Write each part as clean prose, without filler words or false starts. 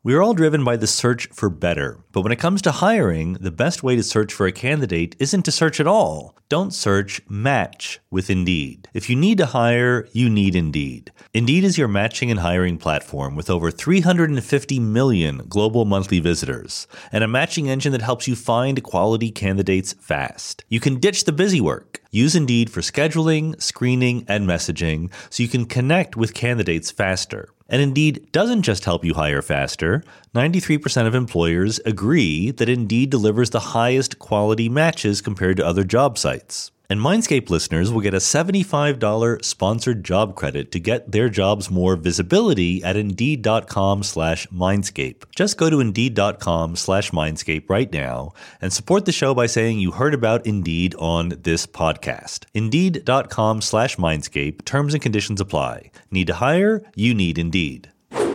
We are all driven by the search for better. But when it comes to hiring, the best way to search for a candidate isn't to search at all. Don't search, match with Indeed. If you need to hire, you need Indeed. Indeed is your matching and hiring platform with over 350 million global monthly visitors and a matching engine that helps you find quality candidates fast. You can ditch the busy work. Use Indeed for scheduling, screening, and messaging so you can connect with candidates faster. And Indeed doesn't just help you hire faster. 93% of employers agree that Indeed delivers the highest quality matches compared to other job sites. And Mindscape listeners will get a $75 sponsored job credit to get their jobs more visibility at Indeed.com/Mindscape. Just go to Indeed.com/Mindscape right now and support the show by saying you heard about Indeed on this podcast. Indeed.com/Mindscape. Terms and conditions apply. Need to hire? You need Indeed.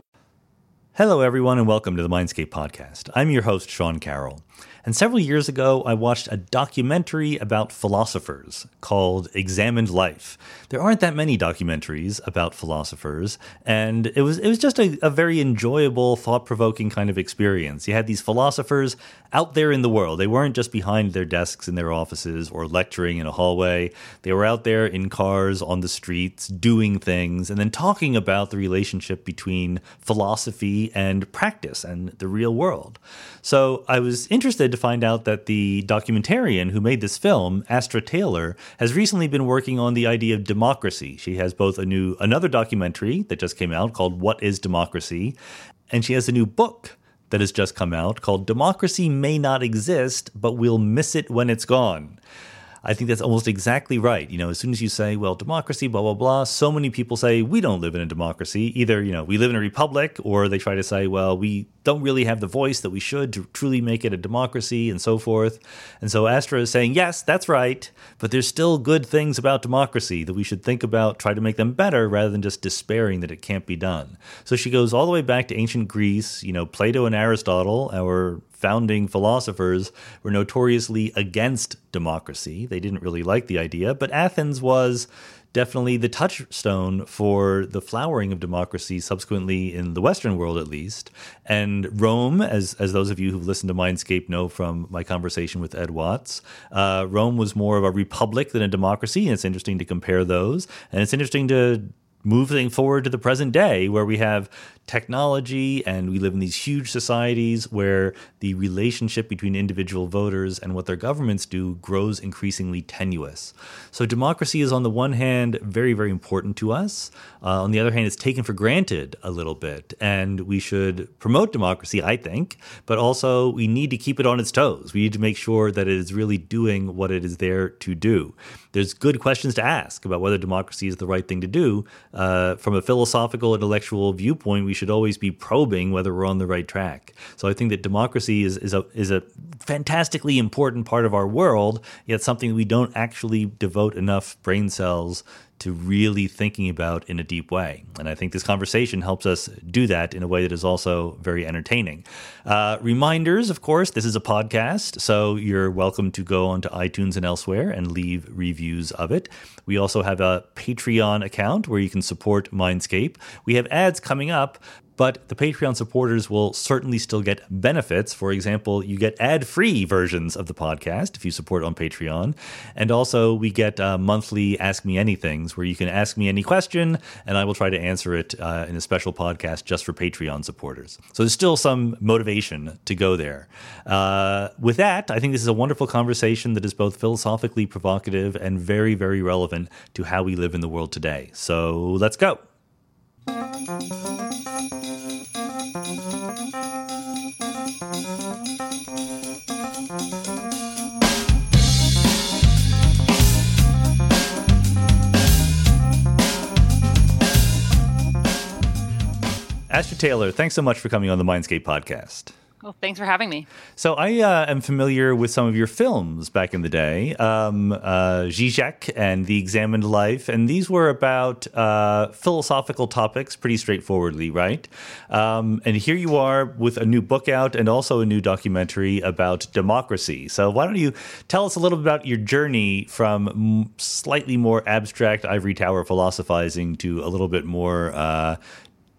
Hello, everyone, and welcome to the Mindscape podcast. I'm your host, Sean Carroll. And several years ago, I watched a documentary about philosophers called Examined Life. There aren't that many documentaries about philosophers, and it was just a very enjoyable, thought-provoking kind of experience. You had these philosophers out there in the world. They weren't just behind their desks in their offices or lecturing in a hallway. They were out there in cars, on the streets, doing things, and then talking about the relationship between philosophy and practice and the real world. So I was interested to find out that the documentarian who made this film, Astra Taylor, has recently been working on the idea of democracy. She has both another documentary that just came out called What is Democracy? And she has a new book that has just come out called Democracy May Not Exist, But We'll Miss It When It's Gone. I think that's almost exactly right. You know, as soon as you say, well, democracy, blah, blah, blah, so many people say we don't live in a democracy. Either, we live in a republic, or they try to say, well, we don't really have the voice that we should to truly make it a democracy and so forth. And so Astra is saying, yes, that's right, but there's still good things about democracy that we should think about, try to make them better rather than just despairing that it can't be done. So she goes all the way back to ancient Greece. Plato and Aristotle, our founding philosophers, were notoriously against democracy. They didn't really like the idea, but Athens was definitely the touchstone for the flowering of democracy subsequently in the Western world, at least. And Rome, as those of you who've listened to Mindscape know from my conversation with Ed Watts, Rome was more of a republic than a democracy, and it's interesting to compare those. And it's interesting to moving forward to the present day where we have technology and we live in these huge societies where the relationship between individual voters and what their governments do grows increasingly tenuous. So democracy is on the one hand very, very important to us. On the other hand, it's taken for granted a little bit, and we should promote democracy, I think, but also we need to keep it on its toes. We need to make sure that it is really doing what it is there to do. There's good questions to ask about whether democracy is the right thing to do. From a philosophical, intellectual viewpoint, we should always be probing whether we're on the right track. So I think that democracy is a fantastically important part of our world, yet something we don't actually devote enough brain cells to really thinking about in a deep way. And I think this conversation helps us do that in a way that is also very entertaining. Reminders, of course, this is a podcast, so you're welcome to go onto iTunes and elsewhere and leave reviews of it. We also have a Patreon account where you can support Mindscape. We have ads coming up, but the Patreon supporters will certainly still get benefits. For example, you get ad-free versions of the podcast if you support on Patreon. And also we get monthly Ask Me Anythings where you can ask me any question and I will try to answer it in a special podcast just for Patreon supporters. So there's still some motivation to go there. With that, I think this is a wonderful conversation that is both philosophically provocative and very, very relevant to how we live in the world today. So let's go. Astra Taylor, thanks so much for coming on the Mindscape podcast. Well, thanks for having me. So I am familiar with some of your films back in the day, Zizek and The Examined Life, and these were about philosophical topics pretty straightforwardly, right? And here you are with a new book out and also a new documentary about democracy. So why don't you tell us a little bit about your journey from slightly more abstract ivory tower philosophizing to a little bit more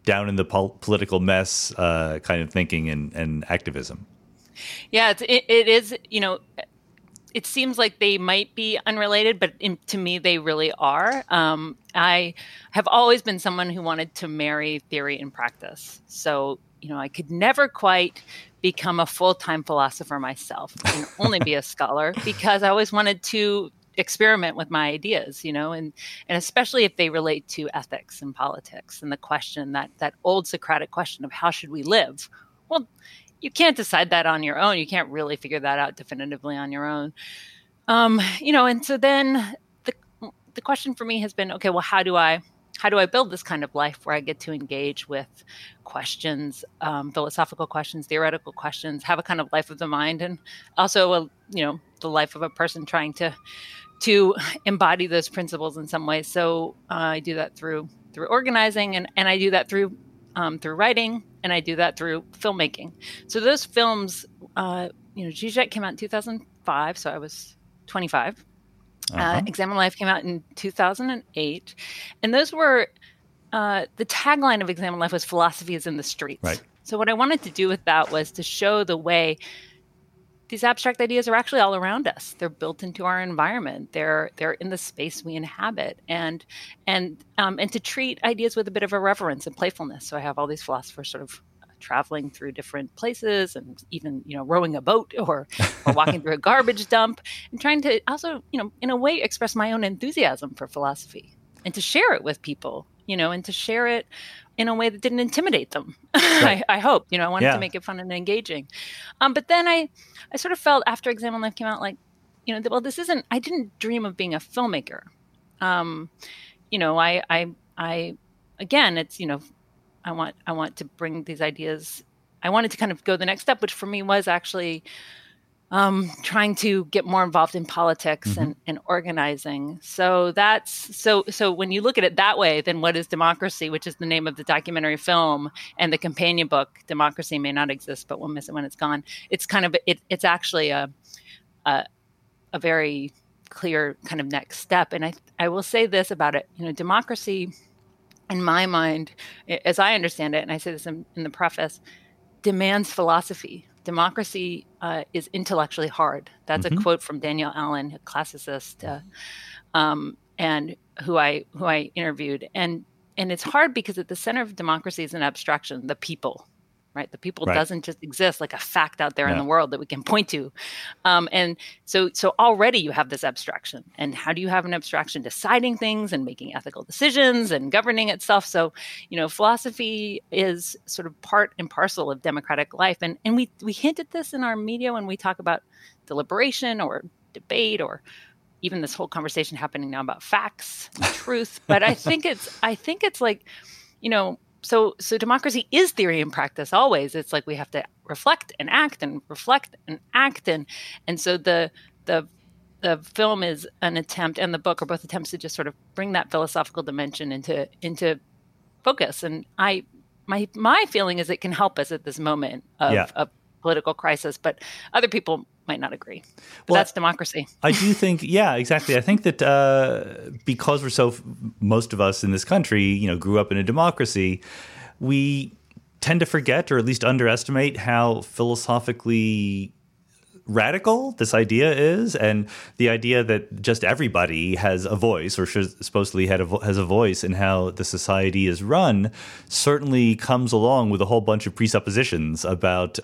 down in the political mess kind of thinking and activism. Yeah, it is, it seems like they might be unrelated, but to me, they really are. I have always been someone who wanted to marry theory and practice. So, I could never quite become a full-time philosopher myself and only be a scholar, because I always wanted to experiment with my ideas, and especially if they relate to ethics and politics and the question, that old Socratic question of how should we live? Well, you can't decide that on your own. You can't really figure that out definitively on your own. And so then the question for me has been, okay, well, how do I build this kind of life where I get to engage with questions, philosophical questions, theoretical questions, have a kind of life of the mind, and also, the life of a person trying to embody those principles in some way. So I do that through organizing, and I do that through writing, and I do that through filmmaking. So those films, Zizek came out in 2005, so I was 25. Examined Life came out in 2008. And those were, the tagline of Examined Life was "Philosophy is in the streets." Right. So what I wanted to do with that was to show the way these abstract ideas are actually all around us. They're built into our environment. They're in the space we inhabit, and to treat ideas with a bit of irreverence and playfulness. So I have all these philosophers sort of traveling through different places, and even rowing a boat or walking through a garbage dump, and trying to also in a way express my own enthusiasm for philosophy and to share it with people, and to share it in a way that didn't intimidate them. Right. I hope, I wanted to make it fun and engaging. But then I sort of felt after Examined Life came out, like, well, I didn't dream of being a filmmaker. Again, it's, I want to bring these ideas. I wanted to kind of go the next step, which for me was actually trying to get more involved in politics and organizing. So so when you look at it that way, then what is Democracy, which is the name of the documentary film, and the companion book, Democracy May Not Exist, but We'll Miss It When It's Gone. It's kind of, it's actually a very clear kind of next step. And I will say this about it, democracy, in my mind, as I understand it, and I say this in the preface, demands philosophy. Democracy is intellectually hard. That's a quote from Daniel Allen, a classicist, and who I interviewed. And it's hard because at the center of democracy is an abstraction, the people, right? The people doesn't just exist like a fact out there in the world that we can point to. And so already you have this abstraction. And how do you have an abstraction deciding things and making ethical decisions and governing itself? So, philosophy is sort of part and parcel of democratic life. And we hint at this in our media when we talk about deliberation or debate, or even this whole conversation happening now about facts and truth. But I think it's like, So democracy is theory and practice always. It's like we have to reflect and act and reflect and act. And so the film is an attempt, and the book are both attempts to just sort of bring that philosophical dimension into focus. And my feeling is it can help us at this moment of political crisis, but other people might not agree. But that's democracy. I do think, exactly. I think that because most of us in this country, grew up in a democracy, we tend to forget, or at least underestimate, how philosophically radical this idea is, and the idea that just everybody has a voice, or supposedly has a voice in how the society is run, certainly comes along with a whole bunch of presuppositions about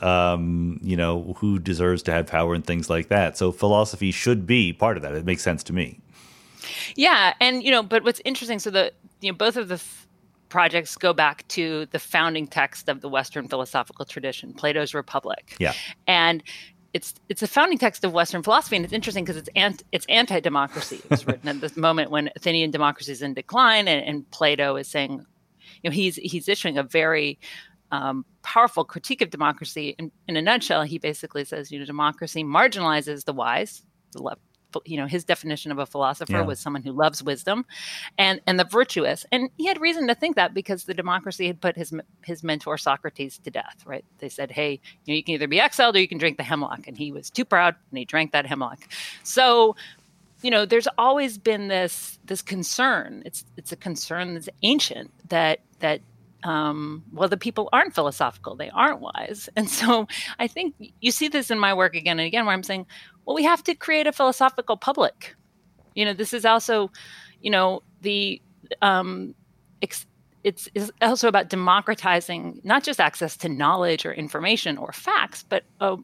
who deserves to have power and things like that. So philosophy should be part of that. It makes sense to me. Yeah, and but what's interesting, so both of the projects go back to the founding text of the Western philosophical tradition, Plato's Republic. Yeah, and it's a founding text of Western philosophy, and it's interesting because it's anti-democracy. It was written at this moment when Athenian democracy is in decline, and Plato is saying, he's issuing a very powerful critique of democracy. In a nutshell, he basically says, democracy marginalizes the wise, the left. His definition of a philosopher was someone who loves wisdom, and the virtuous. And he had reason to think that because the democracy had put his mentor Socrates to death, right? They said, hey, you can either be exiled or you can drink the hemlock. And he was too proud and he drank that hemlock. So, there's always been this concern. It's a concern that's ancient that well, the people aren't philosophical, they aren't wise. And so I think you see this in my work again and again, where I'm saying, well, we have to create a philosophical public. This is also, the it's also about democratizing not just access to knowledge or information or facts, but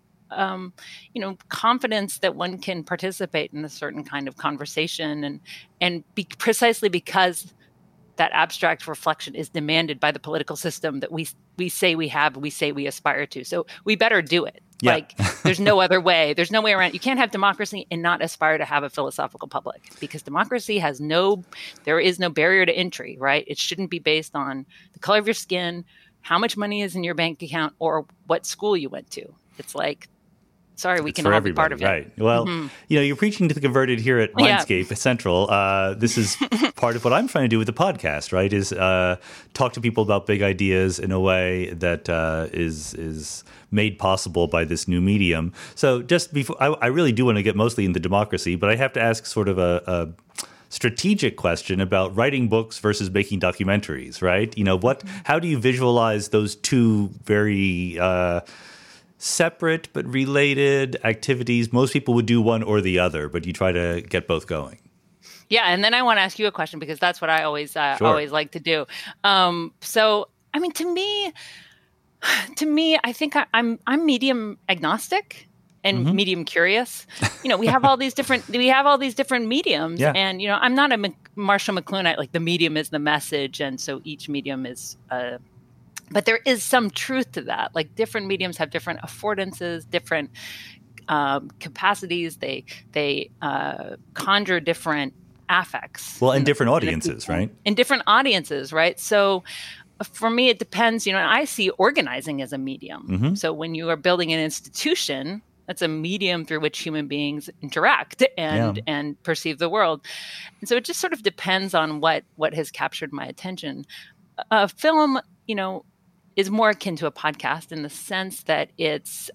confidence that one can participate in a certain kind of conversation, and precisely because that abstract reflection is demanded by the political system that we say we have, we say we aspire to. So we better do it. Yeah. Like, there's no other way. There's no way around. You can't have democracy and not aspire to have a philosophical public, because democracy there is no barrier to entry, right? It shouldn't be based on the color of your skin, how much money is in your bank account, or what school you went to. It's like, sorry, we can all be part of it. Right. Well, you're preaching to the converted here at Mindscape Central. This is part of what I'm trying to do with the podcast, right? Is talk to people about big ideas in a way that is made possible by this new medium. So just before, I really do want to get mostly into democracy, but I have to ask sort of a strategic question about writing books versus making documentaries, right? How do you visualize those two very separate but related activities? Most people would do one or the other, but you try to get both going. Yeah, and then I want to ask you a question, because that's what I always like to do. So, I mean, to me, I think I'm medium agnostic and medium curious. We have all these different mediums, and I'm not a Marshall McLuhanite, like the medium is the message, and so each medium is. But there is some truth to that. Like, different mediums have different affordances, different capacities. They conjure different affects. Well, and different audiences, right? In different audiences, right? So for me, it depends. I see organizing as a medium. So when you are building an institution, that's a medium through which human beings interact and perceive the world. And so it just sort of depends on what has captured my attention. Film, is more akin to a podcast in the sense that it's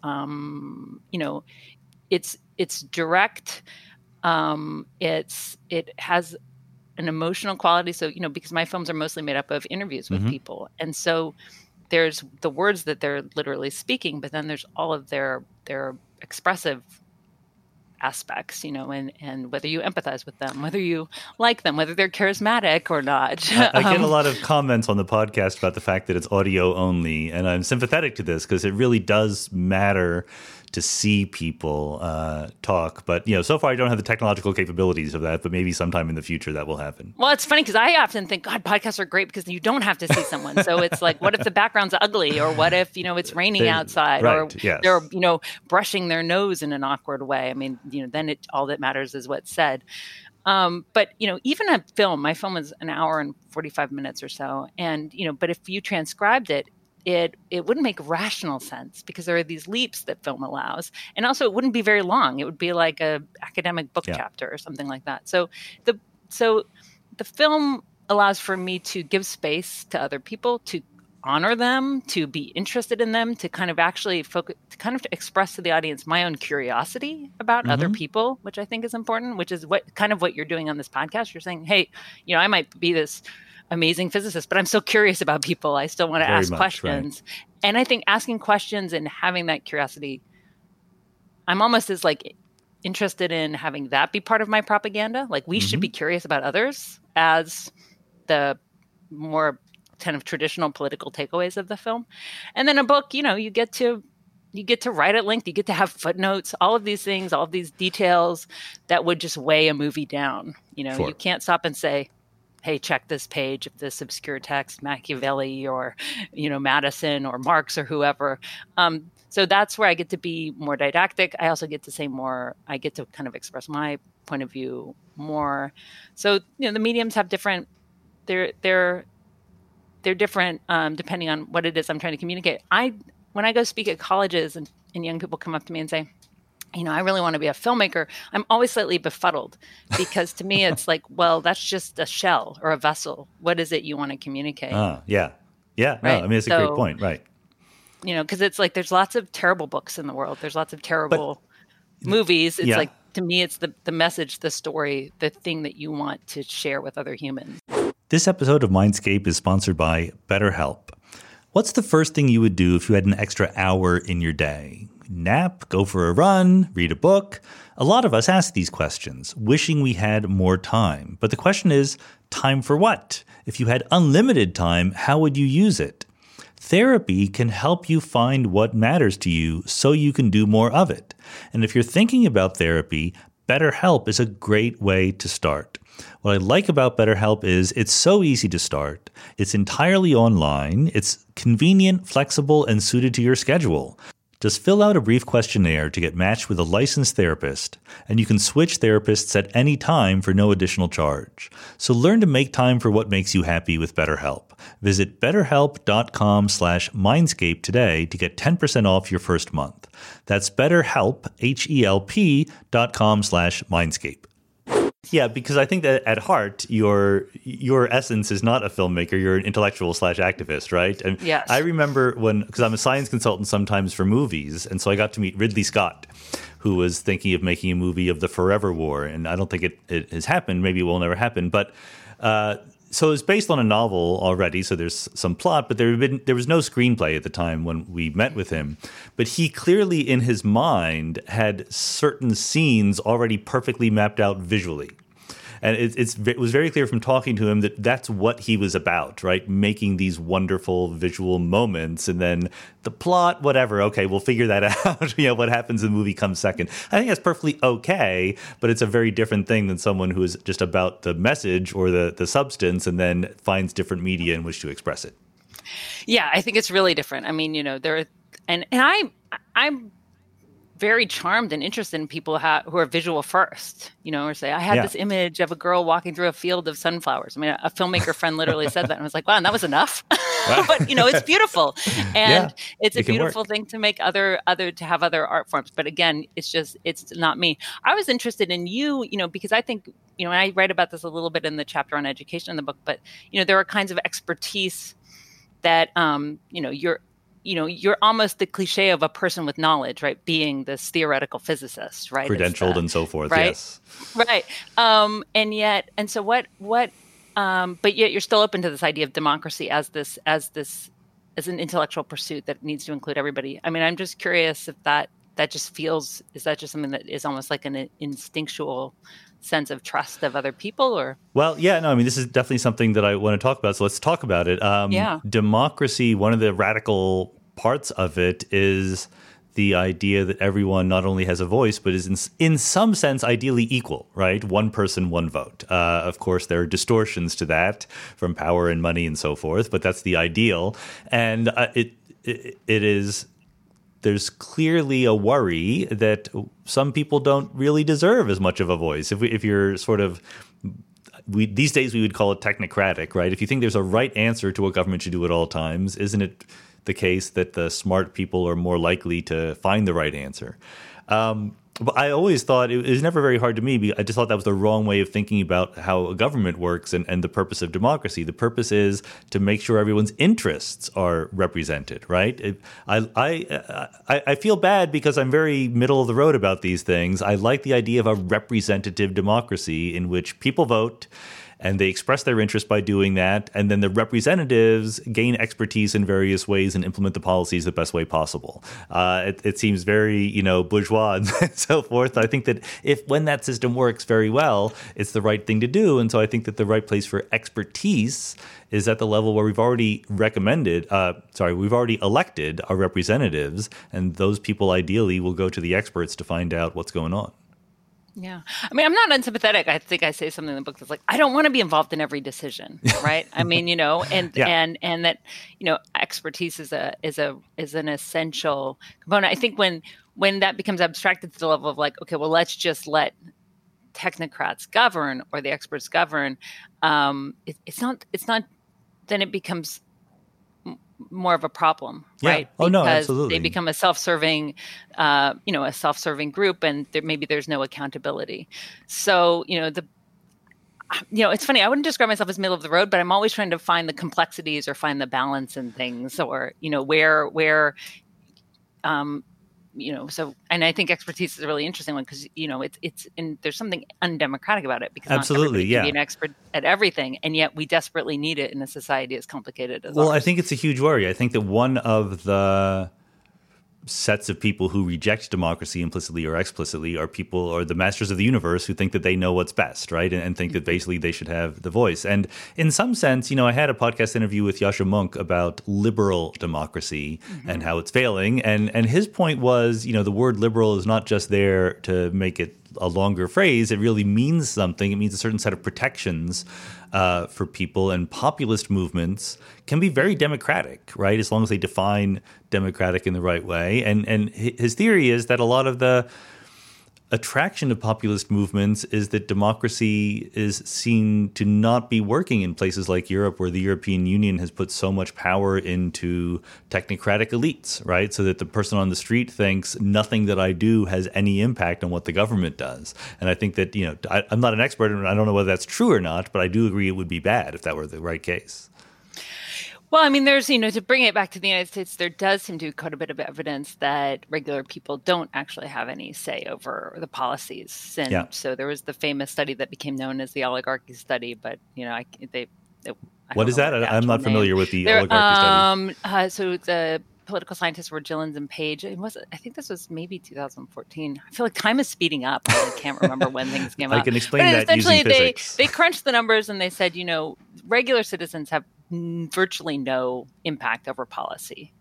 direct. It has an emotional quality. So, because my films are mostly made up of interviews with people. And so there's the words that they're literally speaking, but then there's all of their expressive aspects, and whether you empathize with them, whether you like them, whether they're charismatic or not. I get a lot of comments on the podcast about the fact that it's audio only, and I'm sympathetic to this because it really does matter to see people talk. But, so far I don't have the technological capabilities of that, but maybe sometime in the future that will happen. Well, it's funny because I often think, God, podcasts are great because you don't have to see someone. So it's like, what if the background's ugly? Or what if, it's raining outside? Right, or yes. they're, brushing their nose in an awkward way. I mean, then all that matters is what's said. But, even a film, my film is an hour and 45 minutes or so. And, but if you transcribed it wouldn't make rational sense because there are these leaps that film allows. And also it wouldn't be very long. It would be like a academic book chapter or something like that. So the film allows for me to give space to other people, to honor them, to be interested in them, to kind of actually focus, to kind of express to the audience my own curiosity about other people, which I think is important, which is what you're doing on this podcast. You're saying, hey, I might be this amazing physicist, but I'm still curious about people. I still want to ask questions. Right. And I think asking questions and having that curiosity, I'm almost as interested in having that be part of my propaganda. Like, we should be curious about others as the more kind of traditional political takeaways of the film. And then a book, you get to write at length. You get to have footnotes, all of these things, all of these details that would just weigh a movie down. You can't stop and say, hey, check this page of this obscure text, Machiavelli or, Madison or Marx or whoever. So that's where I get to be more didactic. I also get to say more. I get to kind of express my point of view more. So, the mediums have different, they're different depending on what it is I'm trying to communicate. When I go speak at colleges and young people come up to me and say, I really want to be a filmmaker, I'm always slightly befuddled because to me it's like, well, that's just a shell or a vessel. What is it you want to communicate? Yeah. Right? No, I mean, it's a great point, right? Because it's like there's lots of terrible books in the world. There's lots of terrible movies. It's like, to me, it's the message, the story, the thing that you want to share with other humans. This episode of Mindscape is sponsored by BetterHelp. What's the first thing you would do if you had an extra hour in your day? Nap, go for a run, read a book? A lot of us ask these questions, wishing we had more time. But the question is, time for what? If you had unlimited time, how would you use it? Therapy can help you find what matters to you so you can do more of it. And if you're thinking about therapy, BetterHelp is a great way to start. What I like about BetterHelp is it's so easy to start. It's entirely online. It's convenient, flexible, and suited to your schedule. Just fill out a brief questionnaire to get matched with a licensed therapist, and you can switch therapists at any time for no additional charge. So learn to make time for what makes you happy with BetterHelp. Visit betterhelp.com/mindscape today to get 10% off your first month. That's BetterHelp, HELP.com/mindscape. Yeah, because I think that at heart, your essence is not a filmmaker. You're an intellectual / activist, right? And yes. I remember because I'm a science consultant sometimes for movies, and so I got to meet Ridley Scott, who was thinking of making a movie of the Forever War. And I don't think it has happened. Maybe it will never happen. But so it's based on a novel already, so there's some plot, but there was no screenplay at the time when we met with him. But he clearly, in his mind, had certain scenes already perfectly mapped out visually. And it was very clear from talking to him that that's what he was about, right? Making these wonderful visual moments, and then the plot, whatever. Okay, we'll figure that out. What happens in the movie comes second. I think that's perfectly okay, but it's a very different thing than someone who is just about the message or the substance, and then finds different media in which to express it. Yeah, I think it's really different. I mean, I'm very charmed and interested in people who are visual first, or say, I had this image of a girl walking through a field of sunflowers. I mean, a filmmaker friend literally said that, and I was like, wow, and that was enough. But, it's beautiful. And it's a beautiful thing to make to have other art forms. But again, it's not me. I was interested in you, because I think, and I write about this a little bit in the chapter on education in the book, but, there are kinds of expertise that, you're almost the cliche of a person with knowledge, right? Being this theoretical physicist, right? Credentialed and so forth, right? Yes. Right. But yet you're still open to this idea of democracy as an intellectual pursuit that needs to include everybody. I mean, I'm just curious if is that just something that is almost like an instinctual sense of trust of other people, or? Well, yeah, no, I mean, this is definitely something that I want to talk about. So let's talk about it. Democracy, one of the radical parts of it is the idea that everyone not only has a voice, but is in some sense ideally equal, right? One person, one vote. Of course, there are distortions to that from power and money and so forth, but that's the ideal. And it is... There's clearly a worry that some people don't really deserve as much of a voice. If you're sort of, these days we would call it technocratic, right? If you think there's a right answer to what government should do at all times, isn't it the case that the smart people are more likely to find the right answer? But I always thought it was never very hard to me. I just thought that was the wrong way of thinking about how a government works and the purpose of democracy. The purpose is to make sure everyone's interests are represented, right? I feel bad because I'm very middle of the road about these things. I like the idea of a representative democracy in which people vote and they express their interest by doing that, and then the representatives gain expertise in various ways and implement the policies the best way possible. It seems very, bourgeois and so forth. I think that when that system works very well, it's the right thing to do. And so I think that the right place for expertise is at the level where we've already elected our representatives, and those people ideally will go to the experts to find out what's going on. Yeah. I mean, I'm not unsympathetic. I think I say something in the book that's like, I don't want to be involved in every decision, right? I mean, and that, expertise is an essential component. I think when that becomes abstracted to the level of like, okay, well, let's just let technocrats govern or the experts govern. It's not, then it becomes more of a problem, right? Oh, no, because absolutely. they become a self-serving, group, and maybe there's no accountability. So, it's funny. I wouldn't describe myself as middle of the road, but I'm always trying to find the complexities or find the balance in things, or where so, and I think expertise is a really interesting one because, and there's something undemocratic about it because absolutely, not everybody can be an expert at everything. And yet we desperately need it in a society as complicated as ours. I think it's a huge worry. I think that one of the sets of people who reject democracy implicitly or explicitly are the masters of the universe who think that they know what's best, right? And think that basically they should have the voice. And in some sense, I had a podcast interview with Yascha Mounk about liberal democracy and how it's failing. And his point was, the word liberal is not just there to make it a longer phrase. It really means something. It means a certain set of protections for people, and populist movements can be very democratic, right? As long as they define democratic in the right way. And his theory is that a lot of the attraction of populist movements is that democracy is seen to not be working in places like Europe, where the European Union has put so much power into technocratic elites, right? So that the person on the street thinks nothing that I do has any impact on what the government does. And I think that, I'm not an expert, and I don't know whether that's true or not, but I do agree it would be bad if that were the right case. Well, I mean, there's, to bring it back to the United States, there does seem to be quite a bit of evidence that regular people don't actually have any say over the policies. And so there was the famous study that became known as the oligarchy study, but, what is that? I'm not familiar with the oligarchy study. So the political scientists were Gillens and Page. I think this was maybe 2014. I feel like time is speeding up. I can't remember when things came out. I can explain that using physics. They crunched the numbers and they said, regular citizens have virtually no impact over policy.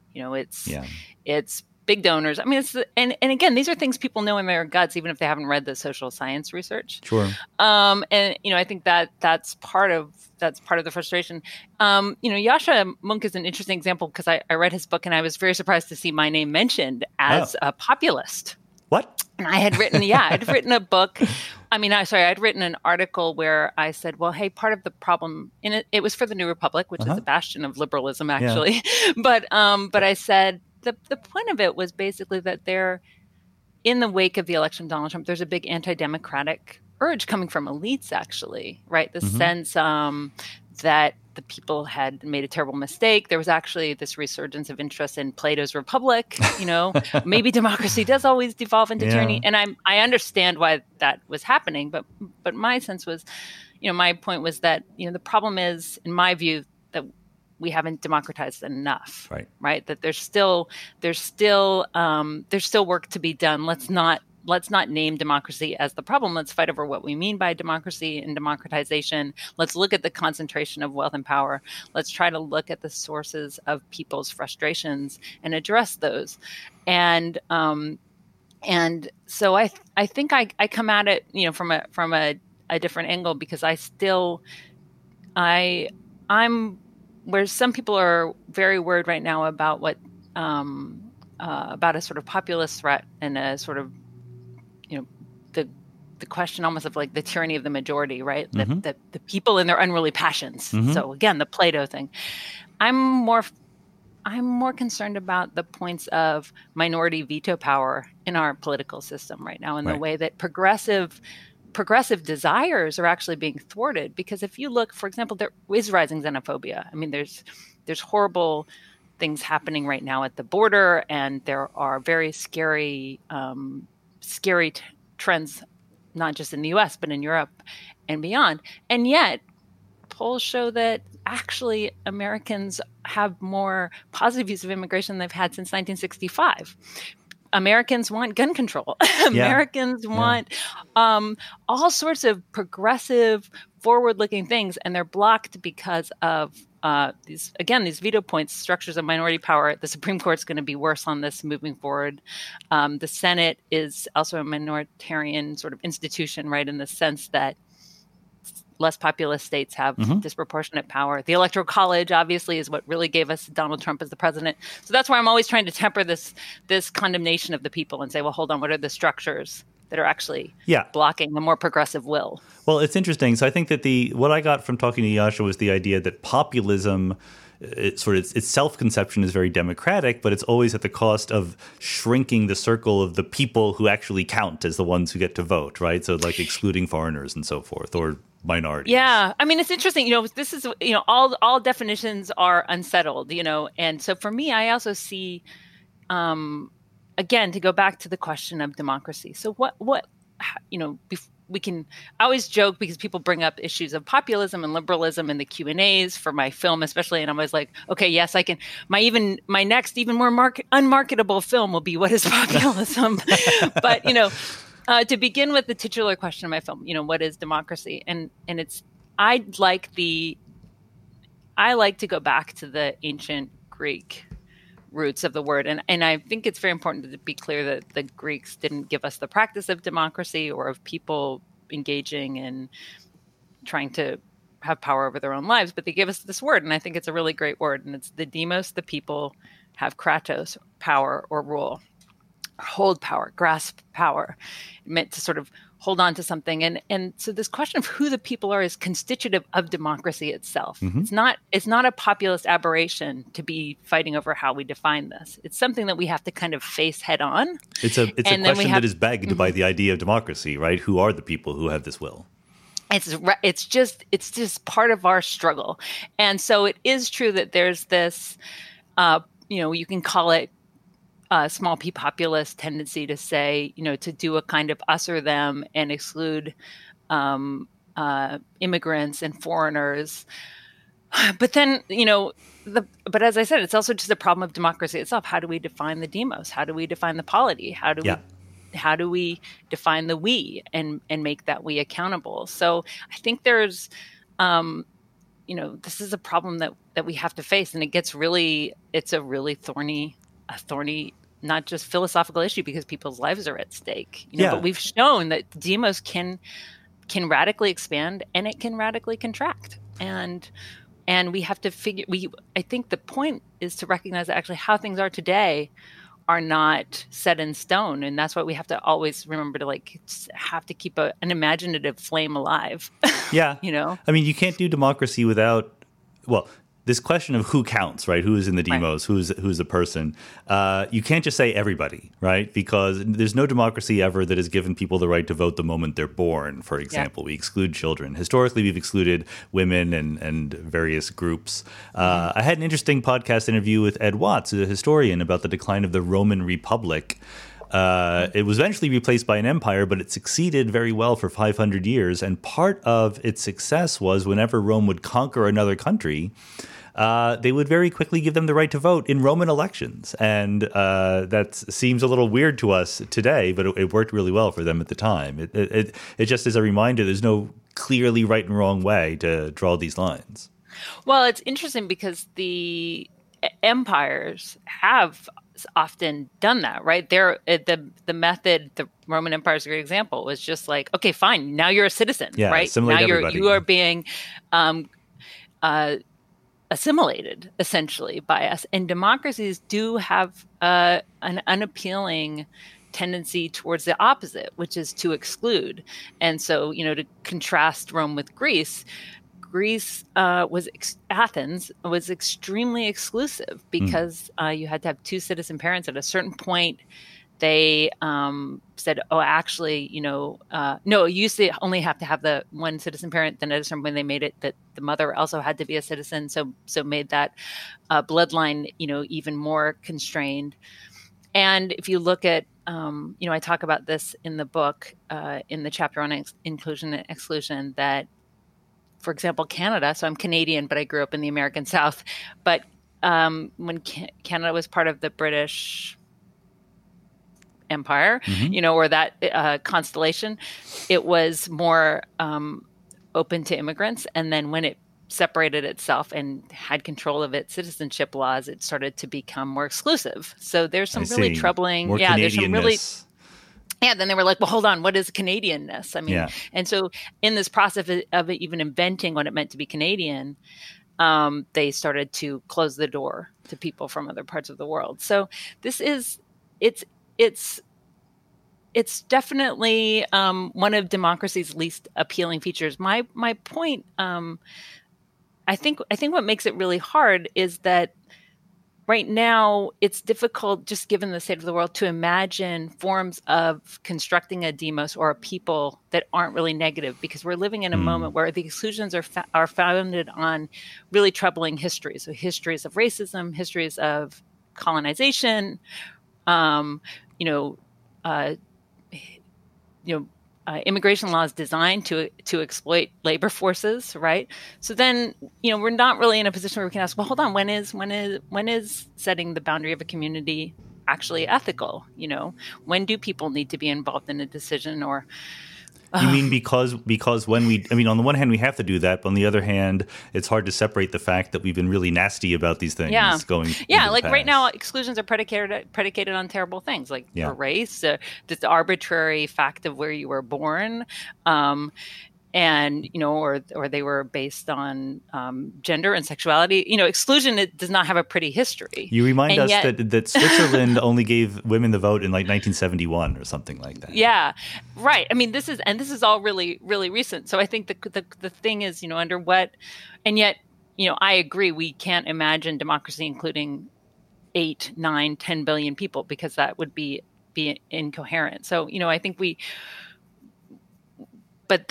It's big donors. I mean, and again, these are things people know in their guts, even if they haven't read the social science research. Sure. And I think that's part of the frustration. Yascha Mounk is an interesting example because I read his book and I was very surprised to see my name mentioned as a populist. What? And I had written, I'd written a book. I'd written an article where I said, well, hey, part of the problem in it was for the New Republic, which is a bastion of liberalism, actually. Yeah. But I said the point of it was basically that in the wake of the election of Donald Trump, there's a big anti-democratic urge coming from elites, actually, right? The sense that the people had made a terrible mistake. There was actually this resurgence of interest in Plato's Republic. Maybe democracy does always devolve into tyranny, and I understand why that was happening. But my sense was, my point was that the problem is, in my view, that we haven't democratized enough. Right. That there's still work to be done. Let's not name democracy as the problem. Let's fight over what we mean by democracy and democratization. Let's look at the concentration of wealth and power. Let's try to look at the sources of people's frustrations and address those. And so I think I come at it, from a different angle, because I'm where some people are very worried right now about what about a sort of populist threat and a sort of the question almost of like the tyranny of the majority, right? The people and their unruly passions. So again, the Plato thing. I'm more concerned about the points of minority veto power in our political system right now, and the way that progressive desires are actually being thwarted. Because if you look, for example, there is rising xenophobia. I mean, there's horrible things happening right now at the border, and there are very scary trends, not just in the US, but in Europe and beyond. And yet polls show that actually Americans have more positive views of immigration than they've had since 1965. Americans want gun control. Americans want all sorts of progressive, forward-looking things, and they're blocked because of these veto points, structures of minority power. The Supreme Court's going to be worse on this moving forward. The Senate is also a minoritarian sort of institution, right, in the sense that less populous states have disproportionate power. The Electoral College, obviously, is what really gave us Donald Trump as the president. So that's why I'm always trying to temper this condemnation of the people and say, well, hold on, what are the structures that are actually blocking the more progressive will? Well, it's interesting. So I think that what I got from talking to Yascha was the idea that populism, its self-conception is very democratic, but it's always at the cost of shrinking the circle of the people who actually count as the ones who get to vote, right? So like excluding foreigners and so forth, or minorities. Yeah. I mean, it's interesting, this is, all definitions are unsettled, and so for me, I also see, again, to go back to the question of democracy. So we can I always joke because people bring up issues of populism and liberalism in the Q&As for my film, especially. And I'm always like, okay, yes, I can. My next, even more unmarketable film will be What is Populism? But, to begin with the titular question of my film, what is democracy? And I like to go back to the ancient Greek roots of the word. And I think it's very important to be clear that the Greeks didn't give us the practice of democracy or of people engaging in trying to have power over their own lives, but they gave us this word. And I think it's a really great word. And it's the demos, the people, have kratos, power or rule, hold power, grasp power, meant to sort of hold on to something. And so this question of who the people are is constitutive of democracy itself. Mm-hmm. It's not a populist aberration to be fighting over how we define this. It's something that we have to kind of face head on. It's a question that is begged by the idea of democracy, right? Who are the people who have this will? It's just part of our struggle. And so it is true that there's this, you can call it small p populist tendency to say, to do a kind of us or them and exclude immigrants and foreigners. But then, but as I said, it's also just a problem of democracy itself. How do we define the demos? How do we define the polity? How do we define the we and make that we accountable? So I think there's, this is a problem that we have to face, and it's a really thorny, not just philosophical issue because people's lives are at stake. But we've shown that demos can radically expand and it can radically contract. And we have to I think the point is to recognize that actually how things are today are not set in stone. And that's why we have to always remember to have to keep an imaginative flame alive. Yeah. I mean, you can't do democracy without, this question of who counts, right? Who is in the demos? Right. Who's the person? You can't just say everybody, right? Because there's no democracy ever that has given people the right to vote the moment they're born. For example, we exclude children. Historically, we've excluded women and various groups. I had an interesting podcast interview with Ed Watts, a historian, about the decline of the Roman Republic. It was eventually replaced by an empire, but it succeeded very well for 500 years. And part of its success was whenever Rome would conquer another country, they would very quickly give them the right to vote in Roman elections. And that seems a little weird to us today, but it worked really well for them at the time. It just is a reminder there's no clearly right and wrong way to draw these lines. Well, it's interesting because the empires have often done that, right? The method, the Roman Empire is a great example, was just like, okay, fine, now you're a citizen, right? Now you are being assimilated essentially by us. And democracies do have an unappealing tendency towards the opposite, which is to exclude. And so, to contrast Rome with Greece, Athens was extremely exclusive because you had to have two citizen parents. At a certain point, they said, "Oh, actually, no, you used to only have to have the one citizen parent." Then at a certain point, they made it that the mother also had to be a citizen, so made that bloodline, even more constrained. And if you look at, I talk about this in the book, in the chapter on inclusion and exclusion, that, for example, Canada, so I'm Canadian, but I grew up in the American South. But when Canada was part of the British Empire, or that constellation, it was more open to immigrants. And then when it separated itself and had control of its citizenship laws, it started to become more exclusive. So there's some really troubling, there's some really... Yeah, then they were like, well, hold on, what is Canadianness? I mean, and so in this process of even inventing what it meant to be Canadian, they started to close the door to people from other parts of the world. So this is, it's definitely one of democracy's least appealing features. My point, I think what makes it really hard is that right now, it's difficult, just given the state of the world, to imagine forms of constructing a demos or a people that aren't really negative, because we're living in a moment where the exclusions are founded on really troubling histories. So histories of racism, histories of colonization, you know, uh, immigration laws designed to exploit labor forces, right? So then, we're not really in a position where we can ask, well, hold on, when is setting the boundary of a community actually ethical? When do people need to be involved in a decision? Or you mean because when on the one hand we have to do that, but on the other hand, it's hard to separate the fact that we've been really nasty about these things going. Yeah, like right now, exclusions are predicated on terrible things, like for race, this arbitrary fact of where you were born, and or they were based on gender and sexuality. Exclusion, it does not have a pretty history. You remind us that Switzerland only gave women the vote in like 1971 or something like that. Yeah, right. I mean, this is all really, really recent. So I think the thing is, under what, and yet, I agree, we can't imagine democracy including 8, 9, 10 billion people, because that would be incoherent. So I think but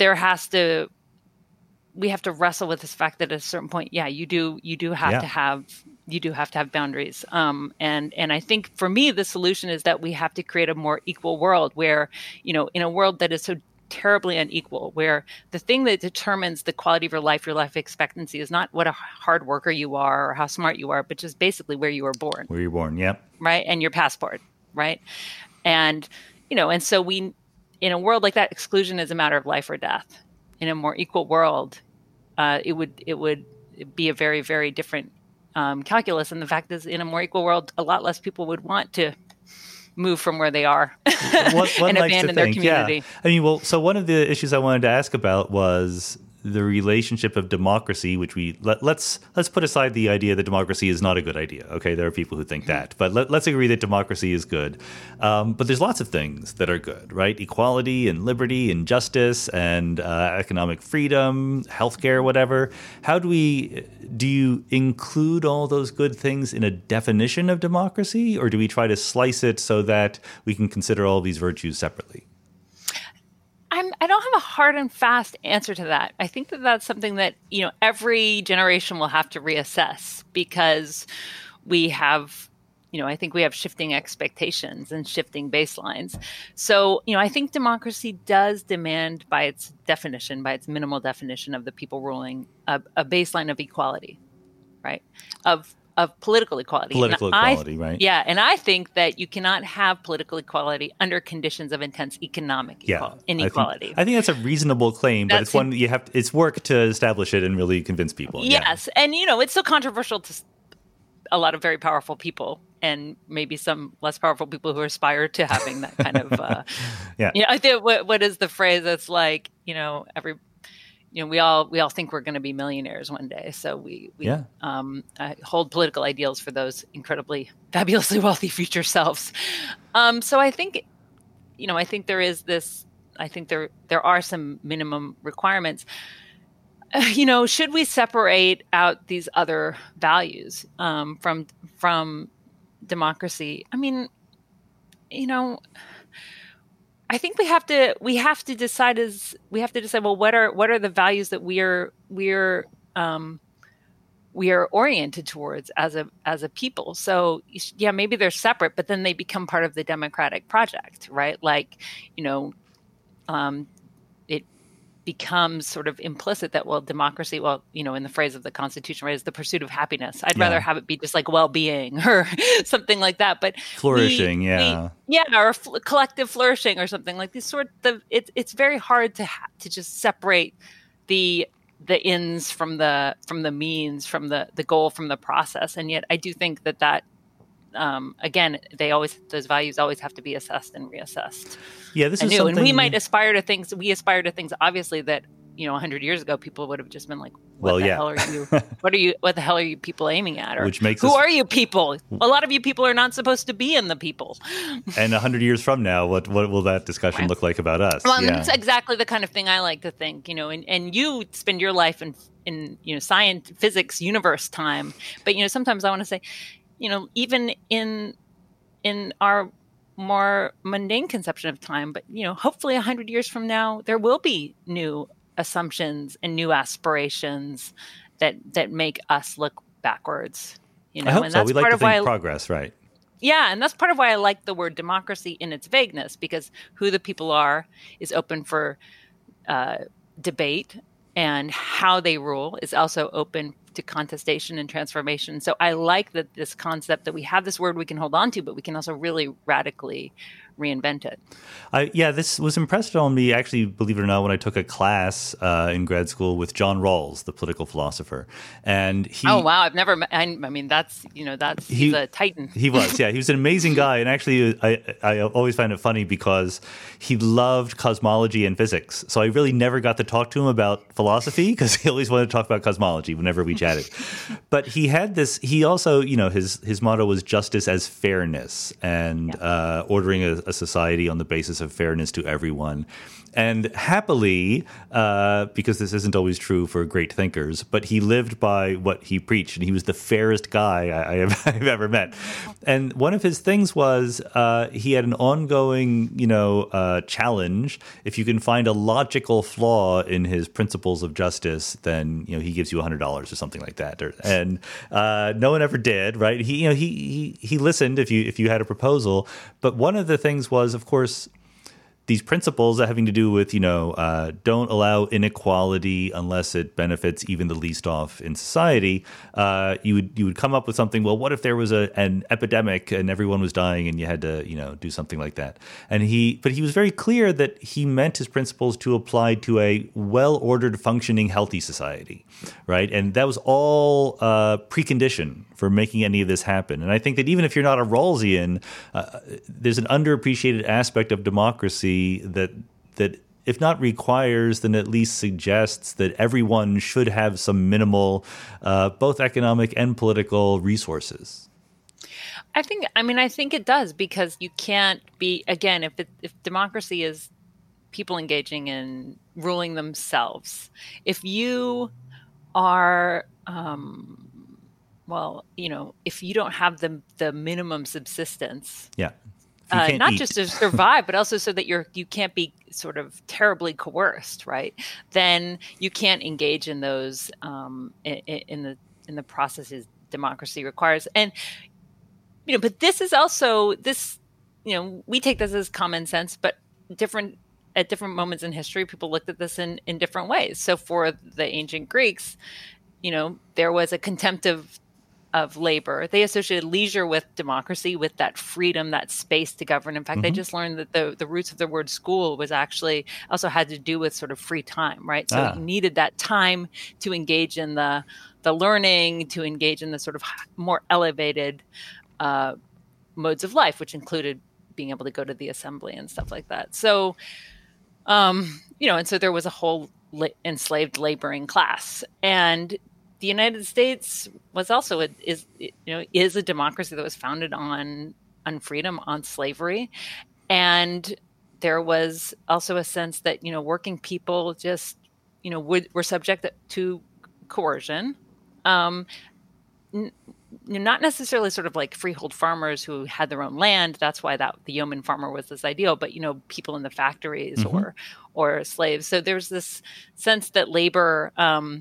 we have to wrestle with this fact that at a certain point, you do have to have boundaries. And I think for me, the solution is that we have to create a more equal world where, in a world that is so terribly unequal, where the thing that determines the quality of your life expectancy is not what a hard worker you are or how smart you are, but just basically where you were born. Where you're born, yep. Right. And your passport. Right. And, and so in a world like that, exclusion is a matter of life or death. In a more equal world, it would be a very, very different calculus. And the fact is, in a more equal world, a lot less people would want to move from where they are and abandon their community. Yeah. I mean, so one of the issues I wanted to ask about was the relationship of democracy, which let's put aside the idea that democracy is not a good idea. Okay, there are people who think that, but let's agree that democracy is good. But there's lots of things that are good, right? Equality and liberty and justice and economic freedom, healthcare, whatever. Do you include all those good things in a definition of democracy, or do we try to slice it so that we can consider all these virtues separately? I don't have a hard and fast answer to that. I think that that's something that, every generation will have to reassess, because we have, I think we have shifting expectations and shifting baselines. So, I think democracy does demand by its definition, by its minimal definition of the people ruling, a baseline of equality, right? Of political equality. Right? Yeah, and I think that you cannot have political equality under conditions of intense economic inequality. I think that's a reasonable claim, but it's one it's work to establish it and really convince people. Yes, and it's so controversial to a lot of very powerful people, and maybe some less powerful people who aspire to having that kind of. I think what is the phrase that's like, we all think we're going to be millionaires one day. So we hold political ideals for those incredibly fabulously wealthy future selves. So I think, I think there is this, I think there are some minimum requirements. Should we separate out these other values from democracy? I mean, I think we have to decide, well, what are the values that we are oriented towards as a people. So maybe they're separate, but then they become part of the democratic project, right? Like, it becomes sort of implicit that, democracy, in the phrase of the Constitution, right, is the pursuit of happiness. I'd rather have it be just like well-being or something like that, but flourishing, or collective flourishing or something like this sort of. It's very hard to just separate the ends from the means, from the goal, from the process, and yet I do think that. Again, those values always have to be assessed and reassessed. Yeah, this is something. And we might aspire to things. We aspire to things, obviously, that 100 years ago people would have just been like, "What the hell are you? What the hell are you people aiming at?" Or who are you people? A lot of you people are not supposed to be in the people. And 100 years from now, what will that discussion look like about us? Well, that's exactly the kind of thing I like to think. And you spend your life in science, physics, universe time, but sometimes I want to say, even in our more mundane conception of time, but hopefully 100 years from now, there will be new assumptions and new aspirations that make us look backwards. I hope and so. that's We like part to of why think progress, right? Yeah, and that's part of why I like the word democracy in its vagueness, because who the people are is open for debate, and how they rule is also open to contestation and transformation. So I like that this concept that we have this word we can hold on to, but we can also really radically reinvent it. This was impressed on me, actually, believe it or not, when I took a class in grad school with John Rawls, the political philosopher. And oh, wow. I've never met, I mean, he's a titan. He was, yeah. He was an amazing guy. And actually, I always find it funny because he loved cosmology and physics. So I really never got to talk to him about philosophy because he always wanted to talk about cosmology whenever we chatted. But he had this, he also, his motto was justice as fairness, and ordering a society on the basis of fairness to everyone. And happily, because this isn't always true for great thinkers, but he lived by what he preached, and he was the fairest guy I've ever met. And one of his things was he had an ongoing, challenge. If you can find a logical flaw in his principles of justice, then he gives you $100 or something like that. And no one ever did, right? He listened if you had a proposal, but one of the things was, of course, these principles that having to do with, don't allow inequality unless it benefits even the least off in society. You would come up with something. Well, what if there was an epidemic and everyone was dying and you had to, do something like that? But he was very clear that he meant his principles to apply to a well-ordered, functioning, healthy society, right? And that was all precondition for making any of this happen. And I think that even if you're not a Rawlsian, there's an underappreciated aspect of democracy that if not requires, then at least suggests that everyone should have some minimal, both economic and political resources. I think it does, because you can't be, again, if democracy is people engaging in ruling themselves, if you are, if you don't have the minimum subsistence, not just to survive, but also so that you can't be sort of terribly coerced, right? Then you can't engage in those in the processes democracy requires. And but this is also this. We take this as common sense, but at different moments in history, people looked at this in different ways. So for the ancient Greeks, there was a contempt of labor. They associated leisure with democracy, with that freedom, that space to govern. In fact, I just learned that the roots of the word school was actually also had to do with sort of free time, right? So you needed that time to engage in the learning, to engage in the sort of more elevated modes of life, which included being able to go to the assembly and stuff like that. So, and so there was a whole enslaved laboring class. And the United States was also is a democracy that was founded on freedom, on slavery, and there was also a sense that working people just were subject to coercion, not necessarily sort of like freehold farmers who had their own land. That's why the yeoman farmer was this ideal, but people in the factories or slaves. So there's this sense that labor.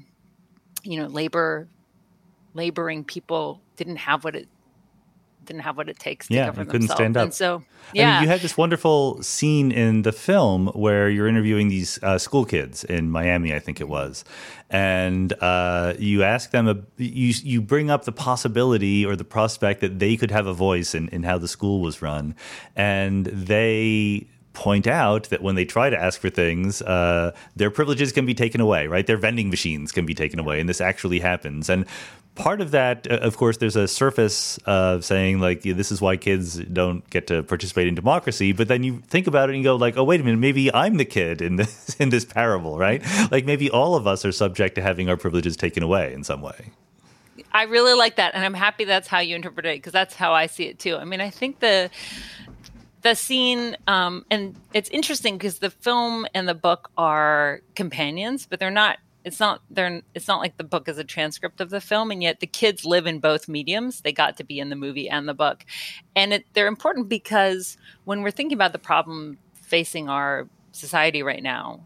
Laboring people didn't have what it takes to govern themselves. Couldn't stand up. And so, you had this wonderful scene in the film where you're interviewing these school kids in Miami, I think it was, and you ask them, you bring up the possibility or the prospect that they could have a voice in how the school was run, and they point out that when they try to ask for things, their privileges can be taken away, right? Their vending machines can be taken away, and this actually happens. And part of that, of course, there's a surface of saying, like, this is why kids don't get to participate in democracy. But then you think about it and you go, like, oh, wait a minute, maybe I'm the kid in this parable, right? Like, maybe all of us are subject to having our privileges taken away in some way. I really like that, and I'm happy that's how you interpret it, because that's how I see it too. I mean, I think the scene, and it's interesting because the film and the book are companions, but they're not. It's not like the book is a transcript of the film, and yet the kids live in both mediums. They got to be in the movie and the book, and they're important because when we're thinking about the problem facing our society right now.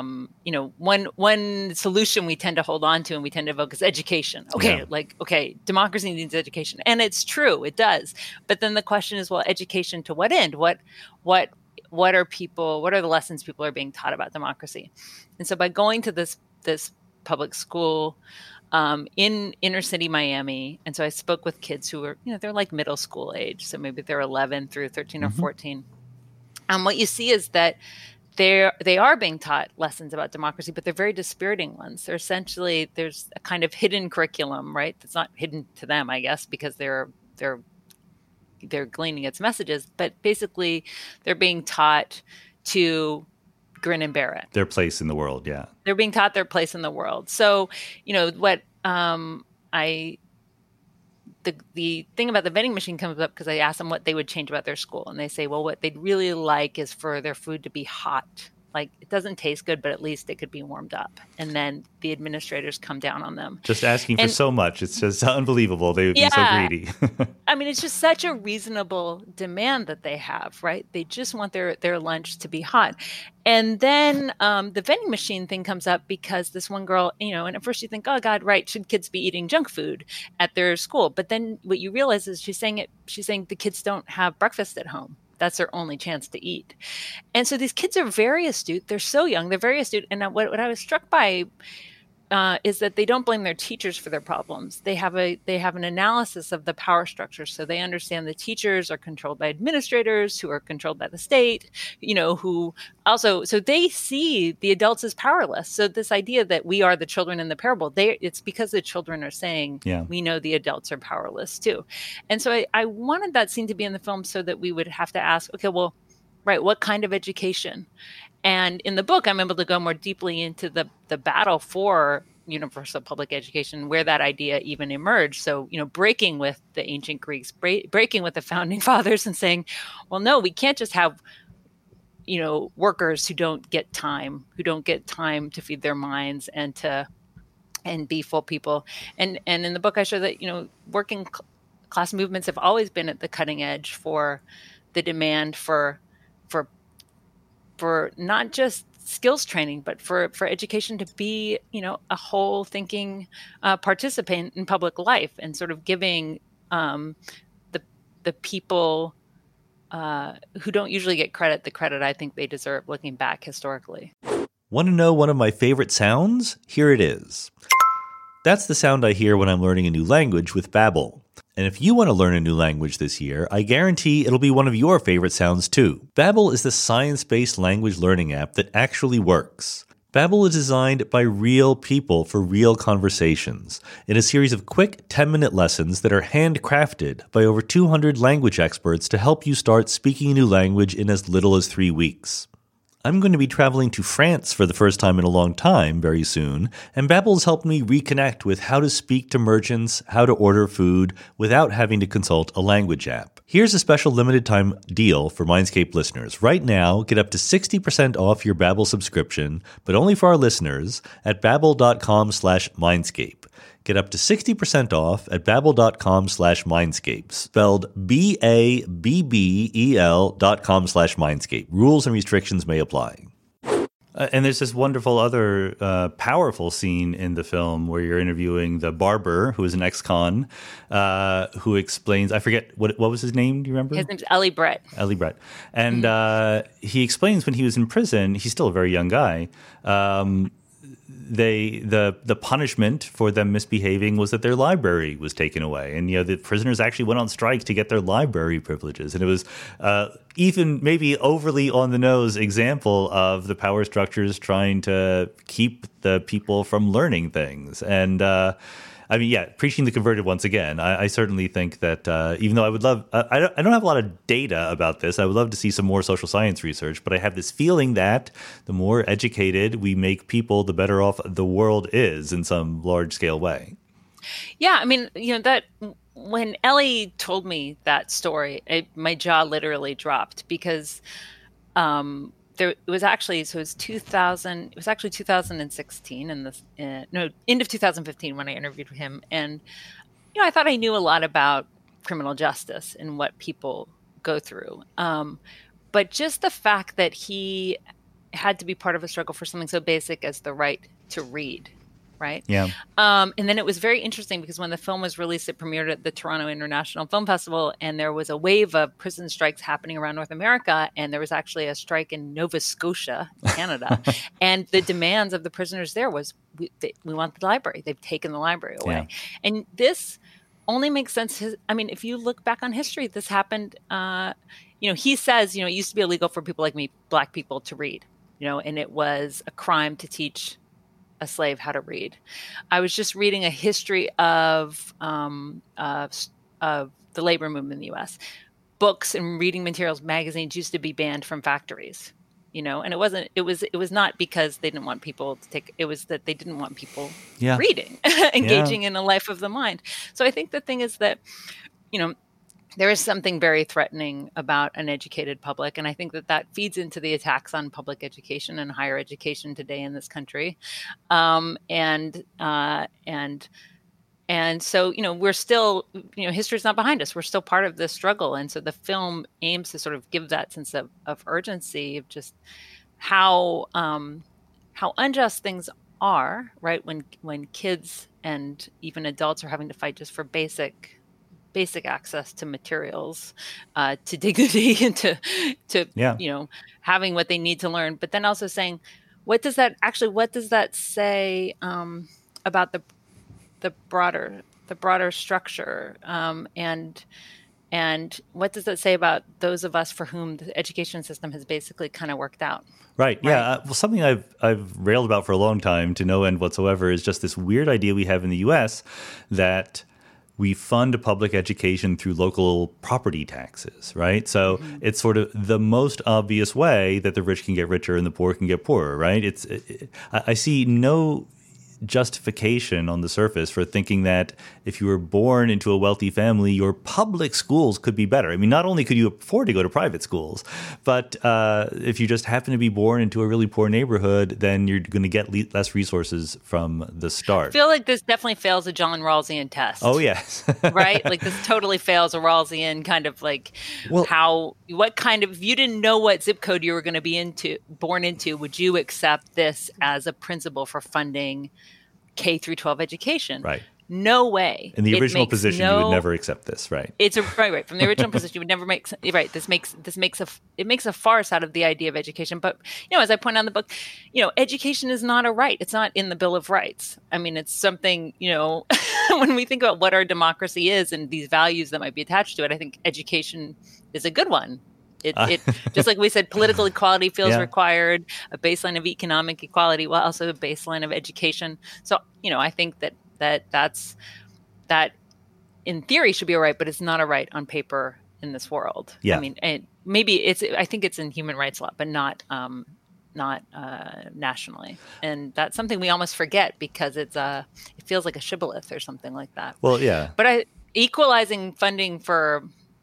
One solution we tend to hold on to and we tend to evoke is education. Okay, democracy needs education, and it's true, it does. But then the question is, well, education to what end? What are the lessons people are being taught about democracy? And so by going to this public school in inner city Miami, and so I spoke with kids who were, they're like middle school age, so maybe they're 11 through 13 or 14. What you see is that they are being taught lessons about democracy, but they're very dispiriting ones. They're essentially, there's a kind of hidden curriculum, right? That's not hidden to them, I guess, because they're gleaning its messages, but basically they're being taught to grin and bear it. Their place in the world, yeah. They're being taught their place in the world. So, what the thing about the vending machine comes up because I asked them what they would change about their school. And they say, well, what they'd really like is for their food to be hot. Like, it doesn't taste good, but at least it could be warmed up. And then the administrators come down on them. Just asking for so much. It's just unbelievable. They would be so greedy. I mean, it's just such a reasonable demand that they have, right? They just want their lunch to be hot. And then the vending machine thing comes up because this one girl, and at first you think, oh God, right, should kids be eating junk food at their school? But then what you realize is she's saying the kids don't have breakfast at home. That's their only chance to eat. And so these kids are very astute. They're so young. They're very astute. And what I was struck by is that they don't blame their teachers for their problems. They have an analysis of the power structure. So they understand the teachers are controlled by administrators who are controlled by the state, who also, so they see the adults as powerless. So this idea that we are the children in the parable, it's because the children are saying, we know the adults are powerless too. And so I wanted that scene to be in the film so that we would have to ask, okay, well, right, what kind of education? And in the book, I'm able to go more deeply into the battle for universal public education, where that idea even emerged. So, breaking with the ancient Greeks, breaking with the founding fathers and saying, well, no, we can't just have, workers who don't get time to feed their minds and be full people. And in the book, I show that, working class movements have always been at the cutting edge for the demand for not just skills training, but for education to be, a whole thinking participant in public life, and sort of giving the people who don't usually get the credit I think they deserve looking back historically. Want to know one of my favorite sounds? Here it is. That's the sound I hear when I'm learning a new language with Babbel. And if you want to learn a new language this year, I guarantee it'll be one of your favorite sounds too. Babbel is the science-based language learning app that actually works. Babbel is designed by real people for real conversations in a series of quick 10-minute lessons that are handcrafted by over 200 language experts to help you start speaking a new language in as little as 3 weeks. I'm going to be traveling to France for the first time in a long time very soon, and Babbel's helped me reconnect with how to speak to merchants, how to order food, without having to consult a language app. Here's a special limited time deal for Mindscape listeners. Right now, get up to 60% off your Babbel subscription, but only for our listeners at babbel.com/Mindscape. Get up to 60% off at babbel.com/Mindscape, spelled BABBEL.com/Mindscape. Rules and restrictions may apply. And there's this wonderful other powerful scene in the film where you're interviewing the barber, who is an ex-con, who explains, I forget, what was his name? Do you remember? His name's Elie Brett. Elie Brett. And he explains when he was in prison, he's still a very young guy, the punishment for them misbehaving was that their library was taken away, and the prisoners actually went on strike to get their library privileges, and it was even maybe overly on the nose example of the power structures trying to keep the people from learning things. And preaching the converted once again. I certainly think that even though I would love, I don't have a lot of data about this. I would love to see some more social science research, but I have this feeling that the more educated we make people, the better off the world is in some large scale way. Yeah, I mean, that when Elie told me that story, my jaw literally dropped because it was actually 2000. It was actually 2016, and end of 2015 when I interviewed him. And I thought I knew a lot about criminal justice and what people go through, but just the fact that he had to be part of a struggle for something so basic as the right to read, right? Yeah. And then it was very interesting because when the film was released, it premiered at the Toronto International Film Festival, and there was a wave of prison strikes happening around North America, and there was actually a strike in Nova Scotia, Canada, and the demands of the prisoners there was, we want the library. They've taken the library away. Yeah. And this only makes sense. If you look back on history, this happened, he says, it used to be illegal for people like me, Black people, to read, and it was a crime to teach a slave how to read. I was just reading a history of the labor movement in the U.S. Books and reading materials, magazines used to be banned from factories, and it was not because they didn't want people to take, it was that they didn't want people reading, engaging in a life of the mind. So I think the thing is that, there is something very threatening about an educated public. And I think that feeds into the attacks on public education and higher education today in this country. And so, we're still, history's not behind us. We're still part of this struggle. And so the film aims to sort of give that sense of urgency of just how unjust things are, right? When kids and even adults are having to fight just for basic access to materials, to dignity, and to having what they need to learn. But then also saying, what does that say about the broader structure, and what does that say about those of us for whom the education system has basically kind of worked out? Right. Yeah. Well, something I've railed about for a long time to no end whatsoever is just this weird idea we have in the U.S. that we fund public education through local property taxes, right? So it's sort of the most obvious way that the rich can get richer and the poor can get poorer, right? I see no justification on the surface for thinking that if you were born into a wealthy family, your public schools could be better. I mean, not only could you afford to go to private schools, but if you just happen to be born into a really poor neighborhood, then you're going to get less resources from the start. I feel like this definitely fails a John Rawlsian test. Oh, yes. Right? Like this totally fails a Rawlsian kind of like if you didn't know what zip code you were going to be born into, would you accept this as a principle for funding K through 12 education? Right. No way. In the original position, you would never accept this, right? It's right. From the original position, you would never make right. This makes a farce out of the idea of education. But as I point out in the book, education is not a right. It's not in the Bill of Rights. I mean, it's something. When we think about what our democracy is and these values that might be attached to it, I think education is a good one. It just like we said, political equality feels required, a baseline of economic equality, while also a baseline of education. So, I think that in theory should be a right, but it's not a right on paper in this world. Yeah. I mean, I think it's in human rights law, but not nationally. And that's something we almost forget because it feels like a shibboleth or something like that. Well, yeah. But equalizing funding for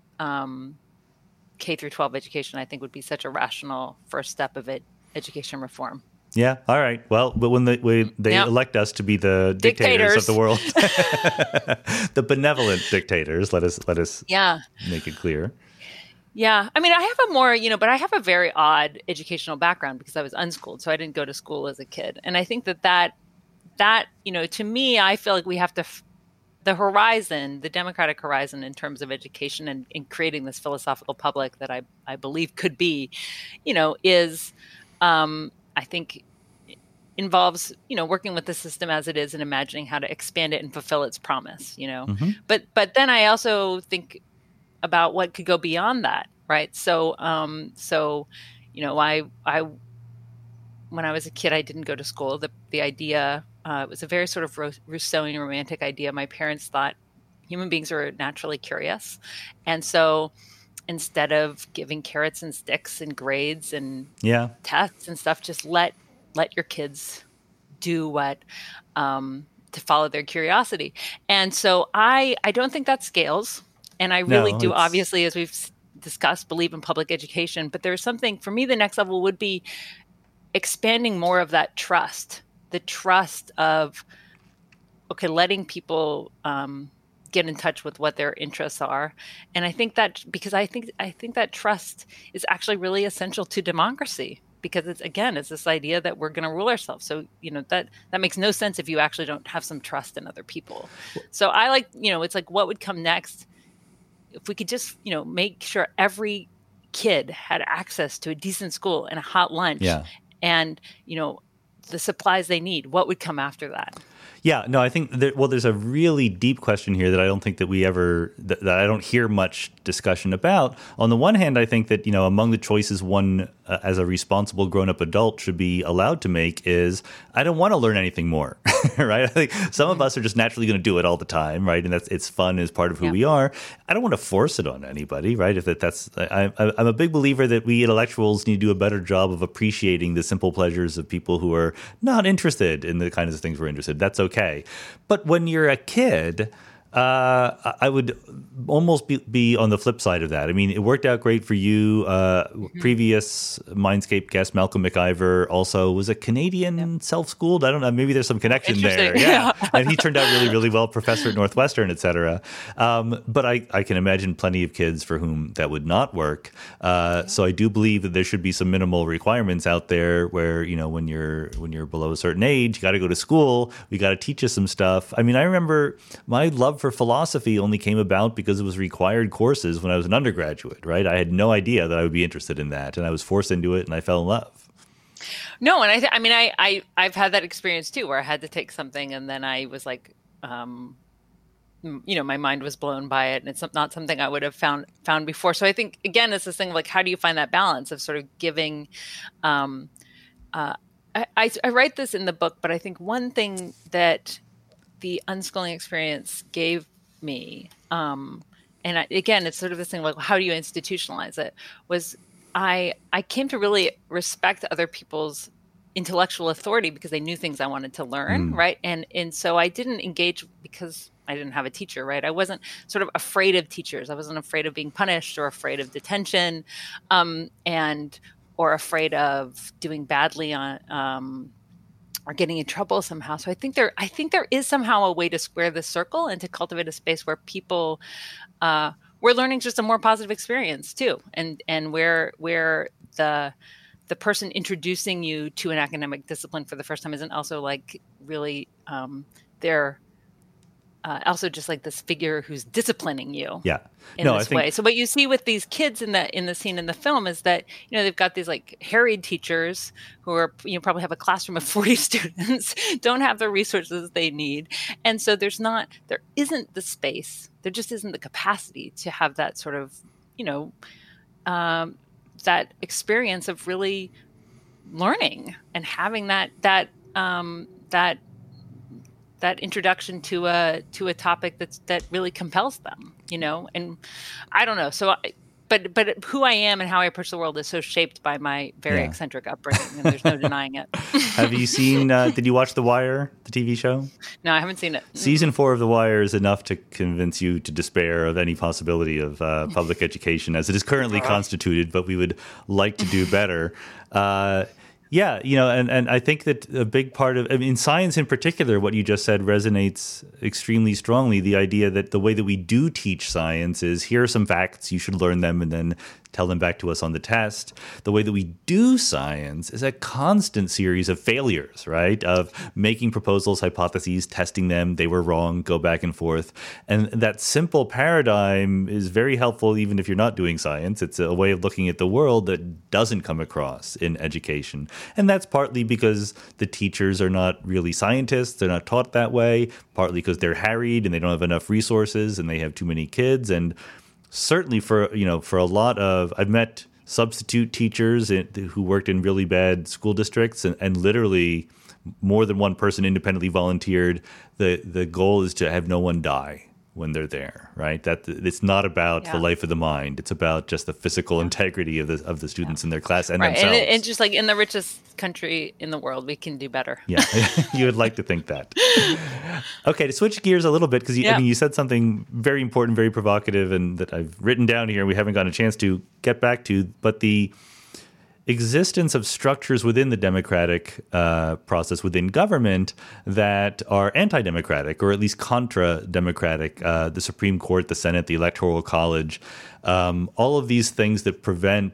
K through 12 education, I think, would be such a rational first step of education reform. Yeah. All right. Well, but when they elect us to be the dictators of the world, the benevolent dictators, let us make it clear. Yeah. I mean, I have but I have a very odd educational background because I was unschooled. So I didn't go to school as a kid. And I think that, to me, I feel like we have to, the horizon, the democratic horizon in terms of education and in creating this philosophical public that I believe could be, is, I think involves, working with the system as it is and imagining how to expand it and fulfill its promise, Mm-hmm. But then I also think about what could go beyond that, right? So, I when I was a kid, I didn't go to school. The idea, it was a very sort of Rousseauian romantic idea. My parents thought human beings are naturally curious. And so instead of giving carrots and sticks and grades and tests and stuff, just let your kids do what, to follow their curiosity. And so I don't think that scales. And I really do, obviously, as we've discussed, believe in public education. But there's something, for me, the next level would be expanding more of that trust, the trust of, letting people get in touch with what their interests are. And I think that, because I think that trust is actually really essential to democracy. because it's this idea that we're going to rule ourselves. So, that makes no sense if you actually don't have some trust in other people. So I like, it's like, what would come next if we could just, make sure every kid had access to a decent school and a hot lunch and, the supplies they need. What would come after that? Yeah, no, I think there's a really deep question here that I don't think that that I don't hear much discussion about. On the one hand, I think that, among the choices one as a responsible grown-up adult should be allowed to make is, I don't want to learn anything more, right? I think some of us are just naturally going to do it all the time, right? And it's fun as part of who we are. I don't want to force it on anybody, right? I'm a big believer that we intellectuals need to do a better job of appreciating the simple pleasures of people who are not interested in the kinds of things we're interested in. That's okay. But when you're a kid, I would almost be on the flip side of that. I mean, it worked out great for you. Previous Mindscape guest, Malcolm McIver, also was a Canadian self-schooled. I don't know. Maybe there's some connection there. Yeah. And he turned out really, really well, professor at Northwestern, et cetera. But I can imagine plenty of kids for whom that would not work. So I do believe that there should be some minimal requirements out there where, when you're below a certain age, you got to go to school. We got to teach you some stuff. I mean, I remember my love for philosophy only came about because it was required courses when I was an undergraduate, right? I had no idea that I would be interested in that, and I was forced into it, and I fell in love. No, and I've had that experience too, where I had to take something, and then I was like, my mind was blown by it, and it's not something I would have found before. So I think, again, it's this thing of like, how do you find that balance of sort of giving? I write this in the book, but I think one thing that the unschooling experience gave me, again, it's sort of this thing like, how do you institutionalize it? Was I came to really respect other people's intellectual authority because they knew things I wanted to learn, right? And so I didn't engage because I didn't have a teacher, right? I wasn't sort of afraid of teachers. I wasn't afraid of being punished or afraid of detention, or afraid of doing badly on. Or getting in trouble somehow. So I think there is somehow a way to square the circle and to cultivate a space where people, where learning is just a more positive experience too, and where the person introducing you to an academic discipline for the first time isn't also like really they're also just like this figure who's disciplining you. Yeah. In this way. So what you see with these kids in the scene in the film is that, they've got these like harried teachers who are, probably have a classroom of 40 students, don't have the resources they need. And so there isn't the space, there just isn't the capacity to have that sort of, that experience of really learning and having that introduction to a topic that really compels them, and I don't know. So, but who I am and how I approach the world is so shaped by my very eccentric upbringing, and there's no denying it. Have you seen? Did you watch The Wire, the TV show? No, I haven't seen it. Season 4 of The Wire is enough to convince you to despair of any possibility of public education as it is currently constituted. But we would like to do better. Yeah, and I think that a big part of, in science in particular, what you just said resonates extremely strongly. The idea that the way that we do teach science is, here are some facts, you should learn them, and then tell them back to us on the test. The way that we do science is a constant series of failures, right? Of making proposals, hypotheses, testing them, they were wrong, go back and forth. And that simple paradigm is very helpful even if you're not doing science. It's a way of looking at the world that doesn't come across in education. And that's partly because the teachers are not really scientists, they're not taught that way, partly because they're harried and they don't have enough resources and they have too many kids. And certainly for a lot of, I've met substitute teachers who worked in really bad school districts, and literally more than one person independently volunteered. The goal is to have no one die when they're there, right? That it's not about the life of the mind; it's about just the physical integrity of the students in their class and themselves. And just like in the richest country in the world, we can do better. Yeah, you would like to think that. Okay, to switch gears a little bit, because you said something very important, very provocative, and that I've written down here and we haven't gotten a chance to get back to, but the existence of structures within the democratic process within government that are anti-democratic or at least contra-democratic, the Supreme Court, the Senate, the Electoral College, all of these things that prevent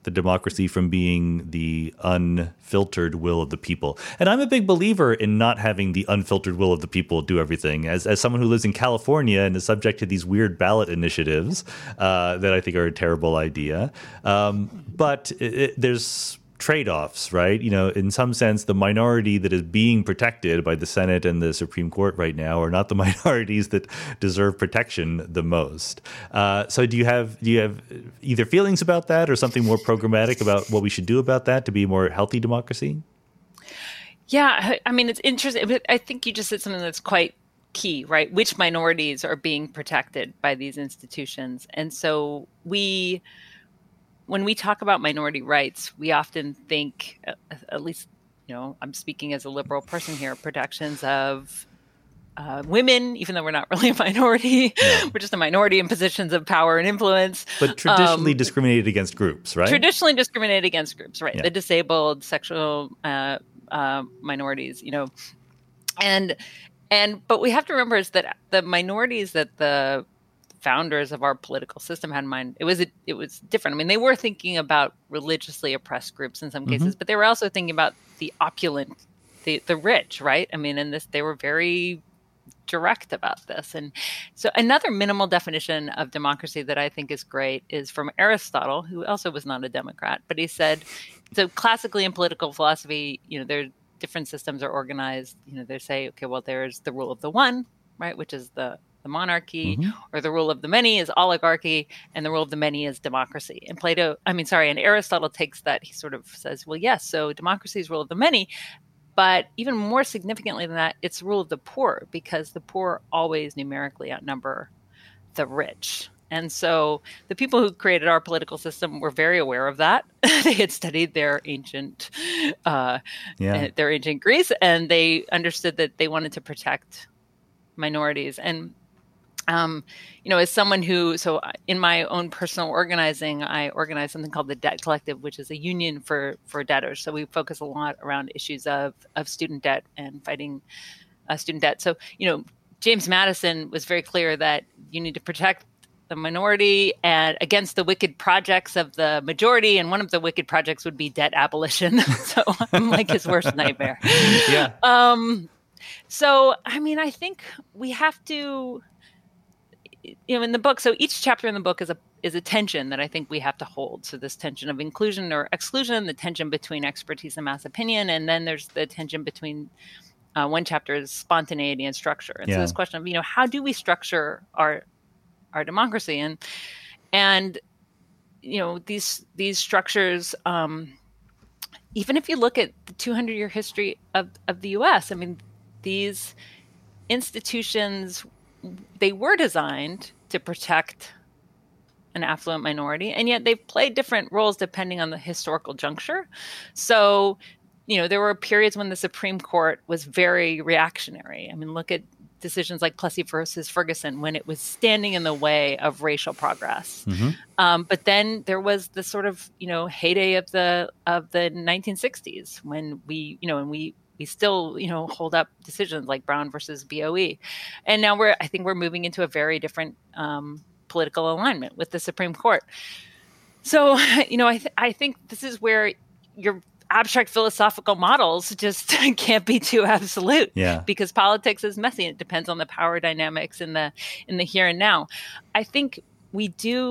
the democracy from being the unfiltered will of the people. And I'm a big believer in not having the unfiltered will of the people do everything. As someone who lives in California and is subject to these weird ballot initiatives that I think are a terrible idea. But there's trade-offs, right? In some sense, the minority that is being protected by the Senate and the Supreme Court right now are not the minorities that deserve protection the most. So do you have either feelings about that or something more programmatic about what we should do about that to be a more healthy democracy? Yeah, I mean, it's interesting. But I think you just said something that's quite key, right? Which minorities are being protected by these institutions? And so when we talk about minority rights, we often think, at least, I'm speaking as a liberal person here, protections of women, even though we're not really a minority. No. We're just a minority in positions of power and influence. But traditionally discriminated against groups, right? Traditionally discriminated against groups, right? Yeah. The disabled, sexual minorities, but we have to remember is that the minorities that the founders of our political system had in mind, it was different. I mean, they were thinking about religiously oppressed groups in some cases, but they were also thinking about the opulent, the rich, right? I mean, they were very direct about this. And so another minimal definition of democracy that I think is great is from Aristotle, who also was not a Democrat, but he said, so classically in political philosophy, there different systems are organized. They say, okay, well, there's the rule of the one, right, which is the monarchy, or the rule of the many is oligarchy, and the rule of the many is democracy. And and Aristotle takes that, he sort of says, well, yes, so democracy is rule of the many, but even more significantly than that, it's rule of the poor, because the poor always numerically outnumber the rich. And so the people who created our political system were very aware of that. They had studied their ancient Greece, and they understood that they wanted to protect minorities. And as someone so in my own personal organizing, I organize something called the Debt Collective, which is a union for debtors. So we focus a lot around issues of student debt and fighting student debt. So, James Madison was very clear that you need to protect the minority and against the wicked projects of the majority. And one of the wicked projects would be debt abolition. So I'm like his worst nightmare. Yeah. So, I mean, I think we have to, in the book, so each chapter in the book is a tension that I think we have to hold. So this tension of inclusion or exclusion, the tension between expertise and mass opinion, and then there's the tension between one chapter is spontaneity and structure. And so this question of, how do we structure our democracy? And these structures, even if you look at the 200-year history of the U.S., I mean, these institutions, they were designed to protect an affluent minority, and yet they've played different roles depending on the historical juncture. So, there were periods when the Supreme Court was very reactionary. I mean, look at decisions like Plessy versus Ferguson, when it was standing in the way of racial progress. But then there was the sort of, heyday of the 1960s when we still, hold up decisions like Brown versus BOE. And now I think we're moving into a very different political alignment with the Supreme Court. So, I think this is where your abstract philosophical models just can't be too absolute, because politics is messy. It depends on the power dynamics in the here and now. I think we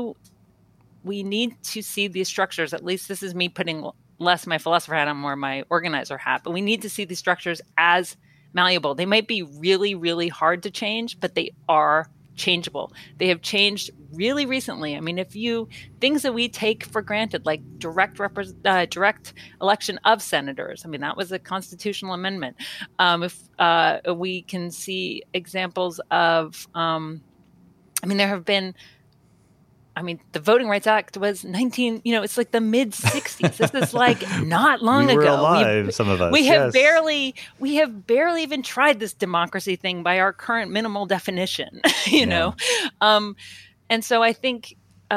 need to see these structures, at least this is me putting less my philosopher hat on, more my organizer hat, but we need to see these structures as malleable. They might be really, really hard to change, but they are changeable. They have changed really recently. I mean, things that we take for granted, like direct election of senators, I mean, that was a constitutional amendment. If we can see examples of, there have been, the Voting Rights Act was it's like the mid 60s. This is like not long ago. We were alive, some of us. We have barely even tried this democracy thing by our current minimal definition, know? And so I think,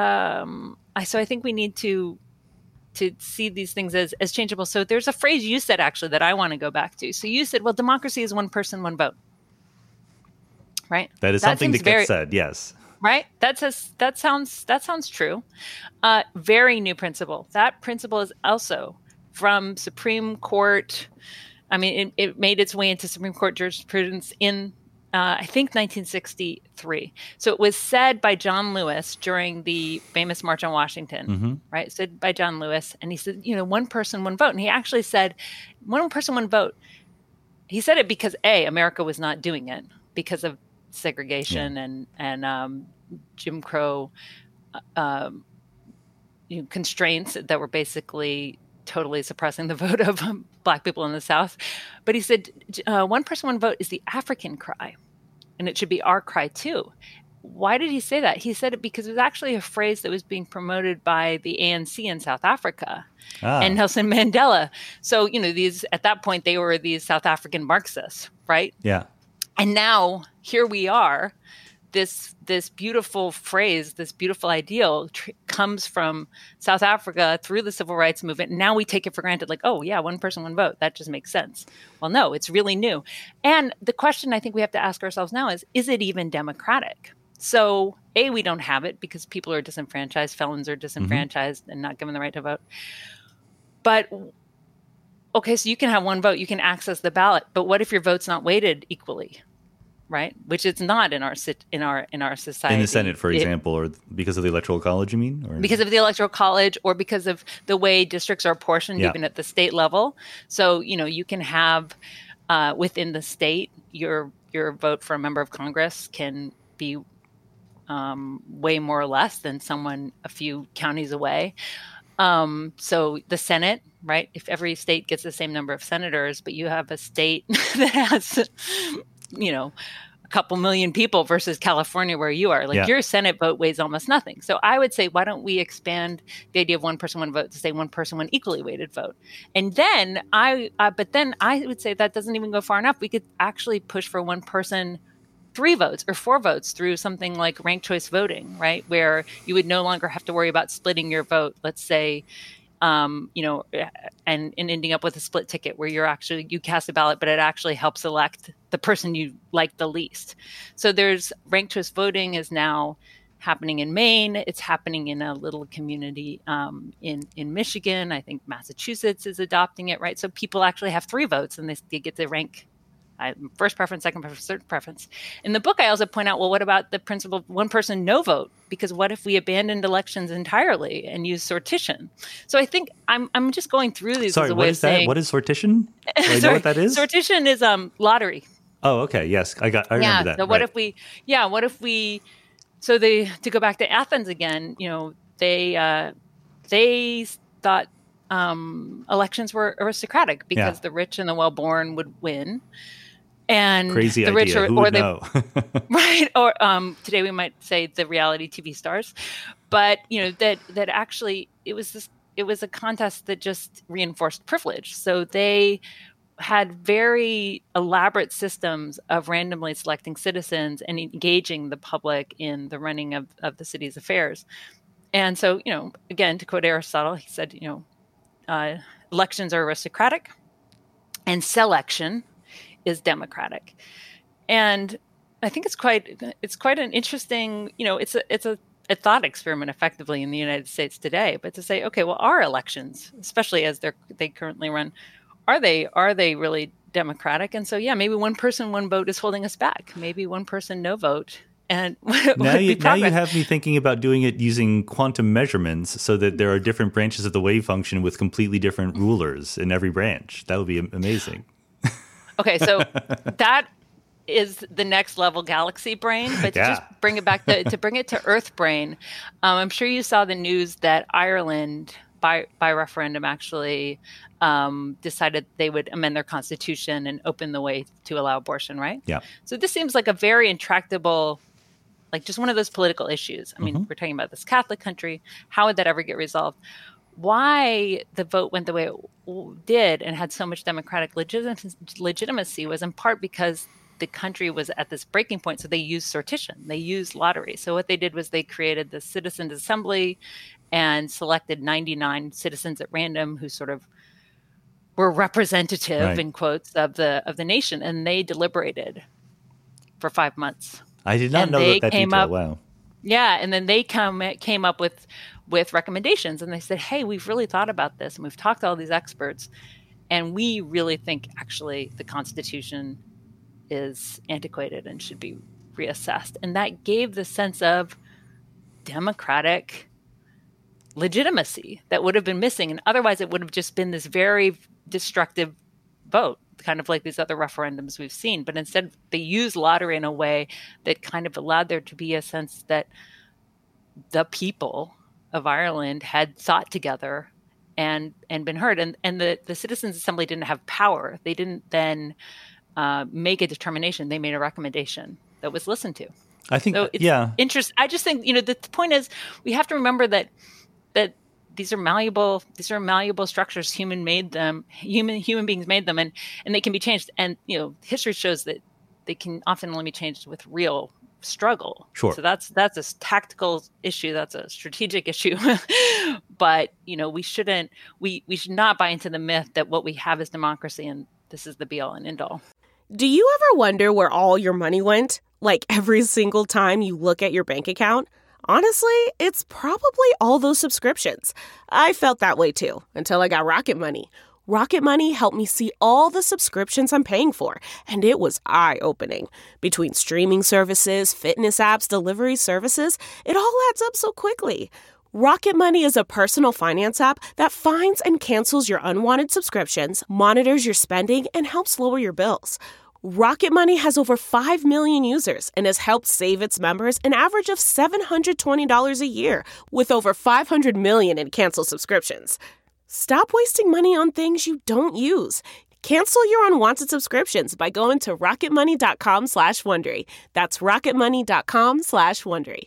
we need to see these things as changeable. So there's a phrase you said actually that I want to go back to. So you said, well, democracy is one person, one vote, right? That is something that gets said. Yes. Right? That sounds true. Very new principle. That principle is also from Supreme Court. I mean, it made its way into Supreme Court jurisprudence in, I think, 1963. So it was said by John Lewis during the famous March on Washington, right? Said by John Lewis. And he said, one person, one vote. And he actually said, one person, one vote. He said it because, America was not doing it because of segregation and Jim Crow constraints that were basically totally suppressing the vote of Black people in the South. But he said, one person, one vote is the African cry, and it should be our cry too. Why did he say that? He said it because it was actually a phrase that was being promoted by the ANC in South Africa and Nelson Mandela. So, these, at that point, they were these South African Marxists, right? Yeah. And now here we are. This beautiful phrase, this beautiful ideal comes from South Africa through the civil rights movement. Now we take it for granted, like, oh yeah, one person, one vote. That just makes sense. Well, no, it's really new. And the question I think we have to ask ourselves now is it even democratic? So we don't have it because people are disenfranchised, felons are disenfranchised and not given the right to vote. But okay, so you can have one vote, you can access the ballot, but what if your vote's not weighted equally? Right, which it's not in our society. In the Senate, for example, or because of the Electoral College, you mean? Or? Because of the Electoral College, or because of the way districts are apportioned, even at the state level. So you can have within the state, your vote for a member of Congress can be way more or less than someone a few counties away. So the Senate, right? If every state gets the same number of senators, but you have a state that has a couple million people versus California where you are, your Senate vote weighs almost nothing. So I would say, why don't we expand the idea of one person, one vote to say one person, one equally weighted vote? And then but then I would say that doesn't even go far enough. We could actually push for one person, 3 votes or 4 votes through something like ranked choice voting, right? Where you would no longer have to worry about splitting your vote. Let's say, and ending up with a split ticket where you cast a ballot, but it actually helps elect the person you like the least. So there's ranked choice voting is now happening in Maine. It's happening in a little community in Michigan. I think Massachusetts is adopting it, right? So people actually have 3 votes and they get to rank first preference, second preference, third preference. In the book, I also point out, well, what about the principle of one person, no vote? Because what if we abandoned elections entirely and used sortition? So I think I'm just going through these as a way of saying... What is sortition? Do I know what that is? Sortition is lottery. Oh, okay. Yes, I remember that. So what if we... So to go back to Athens again, they thought elections were aristocratic because the rich and the well-born would win. And crazy the rich idea. Who would know? Right. Or today we might say the reality TV stars, but that actually it was a contest that just reinforced privilege. So they had very elaborate systems of randomly selecting citizens and engaging the public in the running of the city's affairs. And so, again, to quote Aristotle, he said, elections are aristocratic and selection is democratic. And I think it's quite an interesting, it's a thought experiment effectively in the United States today, but to say, okay, well, our elections, especially as they currently run, are they really democratic? And so, maybe one person, one vote is holding us back. Maybe one person, no vote. And now you have me thinking about doing it using quantum measurements so that there are different branches of the wave function with completely different rulers in every branch. That would be amazing. Okay, so that is the next level galaxy brain, but to just bring it back to bring it to Earth brain, I'm sure you saw the news that Ireland by referendum actually decided they would amend their constitution and open the way to allow abortion, right? Yeah. So this seems like a very intractable, like just one of those political issues. I mean, we're talking about this Catholic country. How would that ever get resolved? Why the vote went the way it did and had so much democratic legitimacy was in part because the country was at this breaking point. So they used sortition. They used lottery. So what they did was they created the Citizens Assembly and selected 99 citizens at random who sort of were representative, in quotes, of the nation. And they deliberated for 5 months. I did not know that detail. Wow. Yeah, and then they came up with recommendations, and they said, hey, we've really thought about this, and we've talked to all these experts, and we really think actually the Constitution is antiquated and should be reassessed. And that gave the sense of democratic legitimacy that would have been missing. And otherwise it would have just been this very destructive vote, kind of like these other referendums we've seen. But instead they used lottery in a way that kind of allowed there to be a sense that the people of Ireland had thought together and been heard. And the Citizens Assembly didn't have power. They didn't then make a determination. They made a recommendation that was listened to. I think, so it's I just think, the point is we have to remember that these are malleable structures. Human beings made them, and they can be changed. And, history shows that they can often only be changed with real struggle. Sure. So that's a tactical issue. That's a strategic issue. But, we should not buy into the myth that what we have is democracy and this is the be all and end all. Do you ever wonder where all your money went? Like every single time you look at your bank account? Honestly, it's probably all those subscriptions. I felt that way too, until I got Rocket Money. Rocket Money helped me see all the subscriptions I'm paying for, and it was eye-opening. Between streaming services, fitness apps, delivery services, it all adds up so quickly. Rocket Money is a personal finance app that finds and cancels your unwanted subscriptions, monitors your spending, and helps lower your bills. Rocket Money has over 5 million users and has helped save its members an average of $720 a year, with over 500 million in canceled subscriptions. Stop wasting money on things you don't use. Cancel your unwanted subscriptions by going to rocketmoney.com/Wondery. That's rocketmoney.com/Wondery.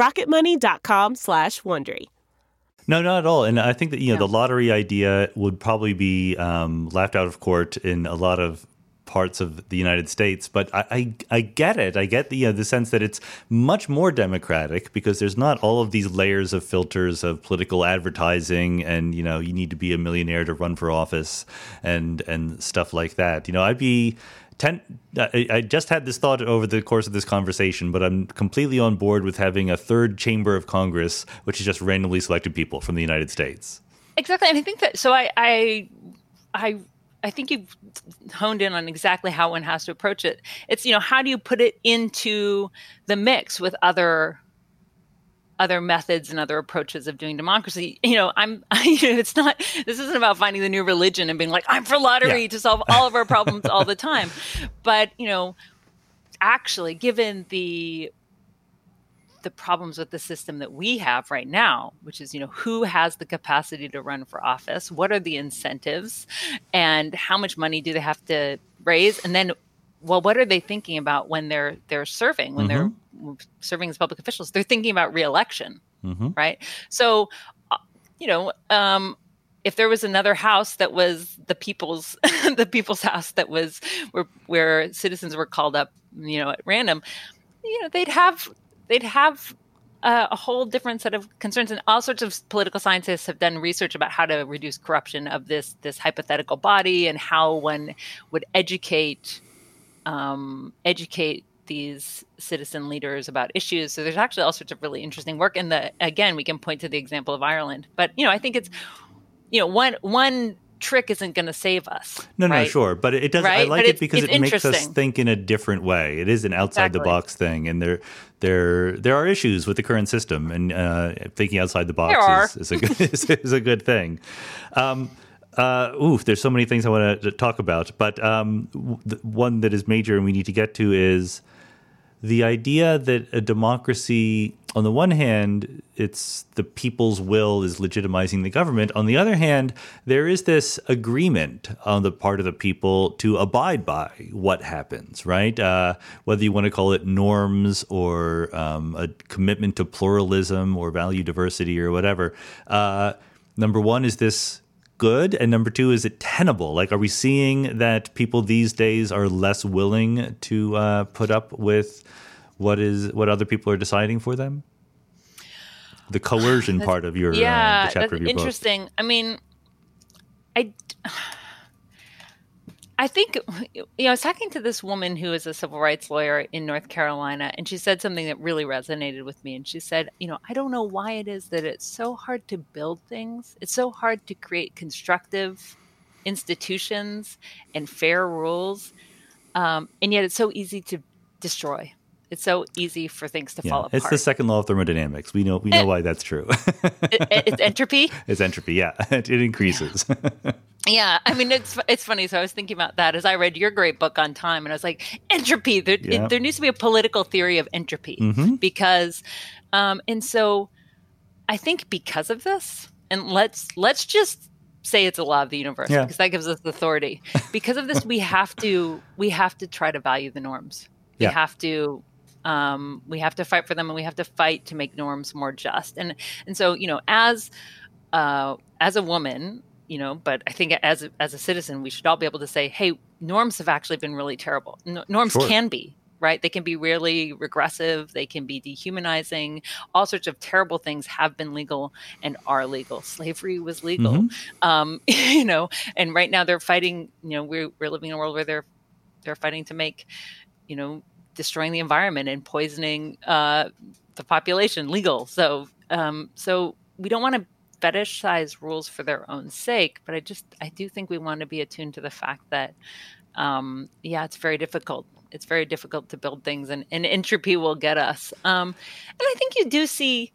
rocketmoney.com/Wondery. No, not at all. And I think that, the lottery idea would probably be laughed out of court in a lot of parts of the United States, but I get it. I get the sense that it's much more democratic because there's not all of these layers of filters of political advertising, and you need to be a millionaire to run for office and stuff like that. I just had this thought over the course of this conversation, but I'm completely on board with having a third chamber of Congress, which is just randomly selected people from the United States. Exactly, and I think that. So I think you've honed in on exactly how one has to approach it. It's, how do you put it into the mix with other methods and other approaches of doing democracy? It's not, this isn't about finding the new religion and being like, I'm for lottery to solve all of our problems all the time. But, actually, given the problems with the system that we have right now, which is, who has the capacity to run for office? What are the incentives? And how much money do they have to raise? And then, what are they thinking about when they're serving, when they're serving as public officials? They're thinking about reelection, right? So, if there was another house that was the people's house that was where citizens were called up, at random, they'd have a whole different set of concerns, and all sorts of political scientists have done research about how to reduce corruption of this hypothetical body and how one would educate these citizen leaders about issues. So there's actually all sorts of really interesting work. And again, we can point to the example of Ireland, but I think it's one trick isn't going to save us. No, sure. But it does. Right? I like it because it makes us think in a different way. It is an outside the box thing. And there are issues with the current system, and thinking outside the box is a good thing. There's so many things I want to talk about. But one that is major and we need to get to is the idea that a democracy, on the one hand, it's the people's will is legitimizing the government. On the other hand, there is this agreement on the part of the people to abide by what happens, right? Whether you want to call it norms or a commitment to pluralism or value diversity or whatever. Number one, is this good? And number two, is it tenable? Like, are we seeing that people these days are less willing to put up with what other people are deciding for them? The coercion part of your the chapter of your interesting. book. I mean, I think, I was talking to this woman who is a civil rights lawyer in North Carolina, and she said something that really resonated with me. And she said, I don't know why it is that it's so hard to build things. It's so hard to create constructive institutions and fair rules. And yet it's so easy to destroy. It's so easy for things to fall apart. It's the second law of thermodynamics. We know why that's true. It's entropy? It's entropy, yeah. It increases. Yeah, I mean, it's funny. So I was thinking about that as I read your great book on time, and I was like, entropy. There needs to be a political theory of entropy because, and so I think because of this, and let's just say it's a law of the universe because that gives us authority. Because of this, we have to try to value the norms. We have to fight for them, and we have to fight to make norms more just. And so as a woman. But I think as a citizen, we should all be able to say, hey, norms have actually been really terrible. Norms can be, right? They can be really regressive. They can be dehumanizing. All sorts of terrible things have been legal and are legal. Slavery was legal, and right now they're fighting, we're living in a world where they're fighting to make, destroying the environment and poisoning the population legal. So we don't want to fetishize rules for their own sake, but I do think we want to be attuned to the fact that, it's very difficult. It's very difficult to build things, and entropy will get us. And I think you do see.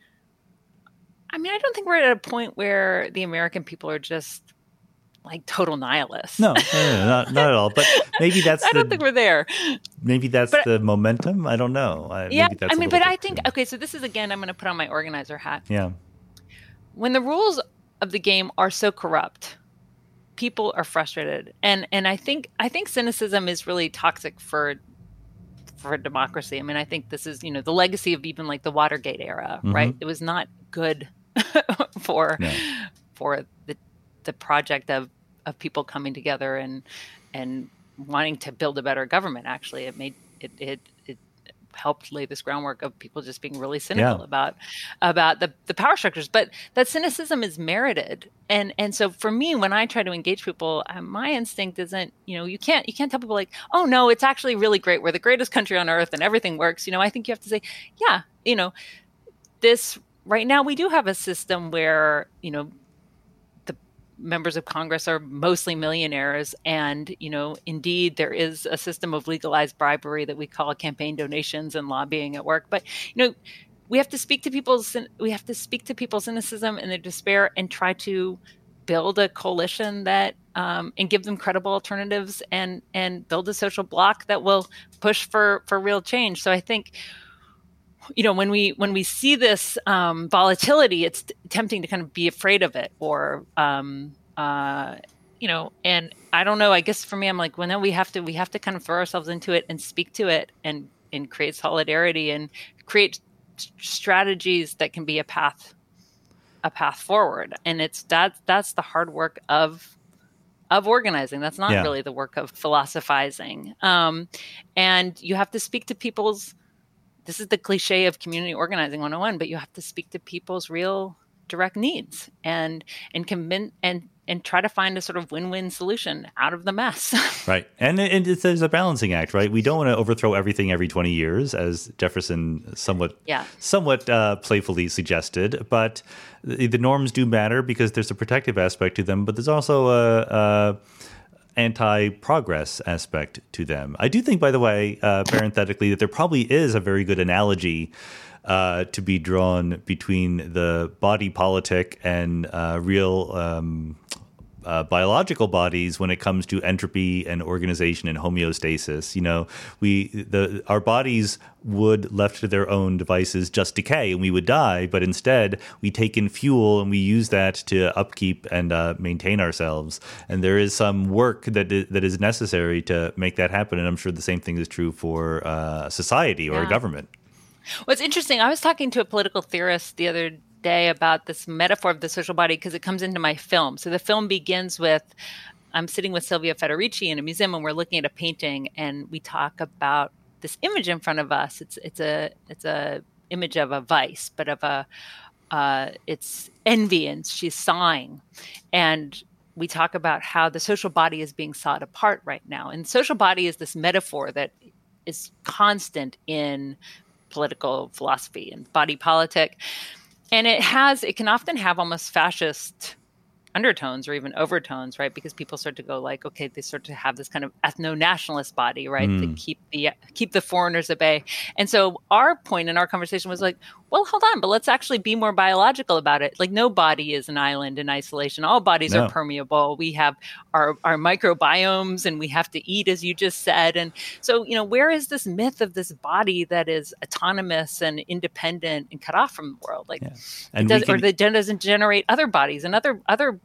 I mean, I don't think we're at a point where the American people are just like total nihilists. No, not at all. But maybe that's. I don't think we're there. Maybe that's the momentum. I don't know. But I think okay. So this is again. I'm going to put on my organizer hat. Yeah. When the rules of the game are so corrupt, people are frustrated, and I think cynicism is really toxic for democracy. I mean, I think this is the legacy of even like the Watergate era, right? It was not good for the project of people coming together and wanting to build a better government. Actually, it helped lay this groundwork of people just being really cynical about the power structures. But that cynicism is merited. And so for me, when I try to engage people, my instinct isn't, you can't tell people like, oh no, it's actually really great. We're the greatest country on earth and everything works. I think you have to say, this right now we do have a system where, members of Congress are mostly millionaires. And, indeed, there is a system of legalized bribery that we call campaign donations and lobbying at work. But, we have to speak to people's cynicism and their despair and try to build a coalition that and give them credible alternatives and build a social bloc that will push for real change. So I think when we see this volatility, it's tempting to kind of be afraid of it, or and I don't know. I guess for me, I'm like, well, no, we have to kind of throw ourselves into it and speak to it and create solidarity and create strategies that can be a path forward. And that's the hard work of organizing. That's not really the work of philosophizing. And you have to speak to people's. This is the cliche of community organizing 101, but you have to speak to people's real direct needs and convince and try to find a sort of win-win solution out of the mess. Right. And there's a balancing act, right? We don't want to overthrow everything every 20 years, as Jefferson somewhat playfully suggested. But the norms do matter because there's a protective aspect to them, but there's also a anti-progress aspect to them. I do think, by the way, parenthetically, that there probably is a very good analogy to be drawn between the body politic and real biological bodies when it comes to entropy and organization and homeostasis. Our bodies would, left to their own devices, just decay and we would die. But instead, we take in fuel and we use that to upkeep and maintain ourselves. And there is some work that is necessary to make that happen. And I'm sure the same thing is true for society or a government. Well, it's interesting. I was talking to a political theorist the other day about this metaphor of the social body because it comes into my film. So the film begins with, I'm sitting with Silvia Federici in a museum and we're looking at a painting and we talk about this image in front of us. It's a image of a vice, but of it's envy, and she's sighing. And we talk about how the social body is being sought apart right now. And social body is this metaphor that is constant in political philosophy and body politic. And it can often have almost fascist undertones or even overtones, right? Because people start to go like, okay, they start to have this kind of ethno-nationalist body, right? To keep the foreigners at bay. And so our point in our conversation was like, well, hold on, but let's actually be more biological about it. Like no body is an island in isolation. All bodies are permeable. We have our microbiomes and we have to eat, as you just said. And so, where is this myth of this body that is autonomous and independent and cut off from the world? Like, and that doesn't generate other bodies and other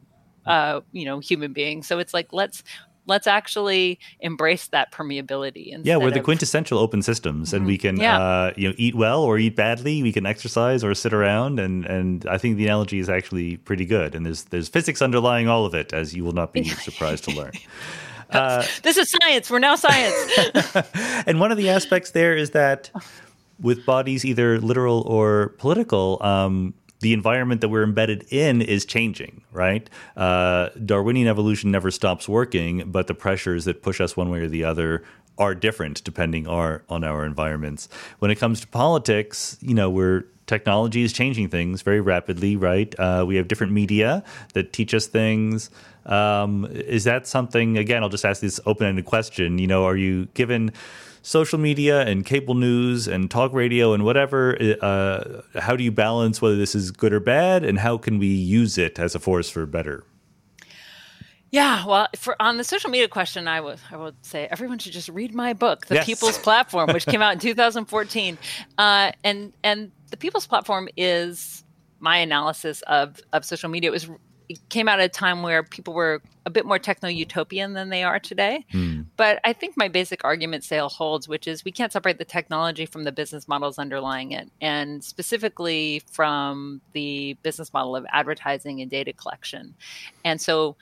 human beings. So it's like, let's actually embrace that permeability. Yeah, we're the quintessential open systems, and we can eat well or eat badly. We can exercise or sit around, and I think the analogy is actually pretty good. And there's physics underlying all of it, as you will not be surprised to learn. This is science. We're now science. And one of the aspects there is that with bodies, either literal or political, the environment that we're embedded in is changing, right? Darwinian evolution never stops working, but the pressures that push us one way or the other are different depending on our environments. When it comes to politics, technology is changing things very rapidly, right? We have different media that teach us things. Is that something, again, I'll just ask this open-ended question, are you given social media and cable news and talk radio and whatever, how do you balance whether this is good or bad, and how can we use it as a force for better? Yeah, well, on the social media question, I would say everyone should just read my book, The People's Platform, which came out in 2014. And The People's Platform is my analysis of social media. It came out at a time where people were a bit more techno-utopian than they are today. But I think my basic argument still holds, which is we can't separate the technology from the business models underlying it, and specifically from the business model of advertising and data collection. And so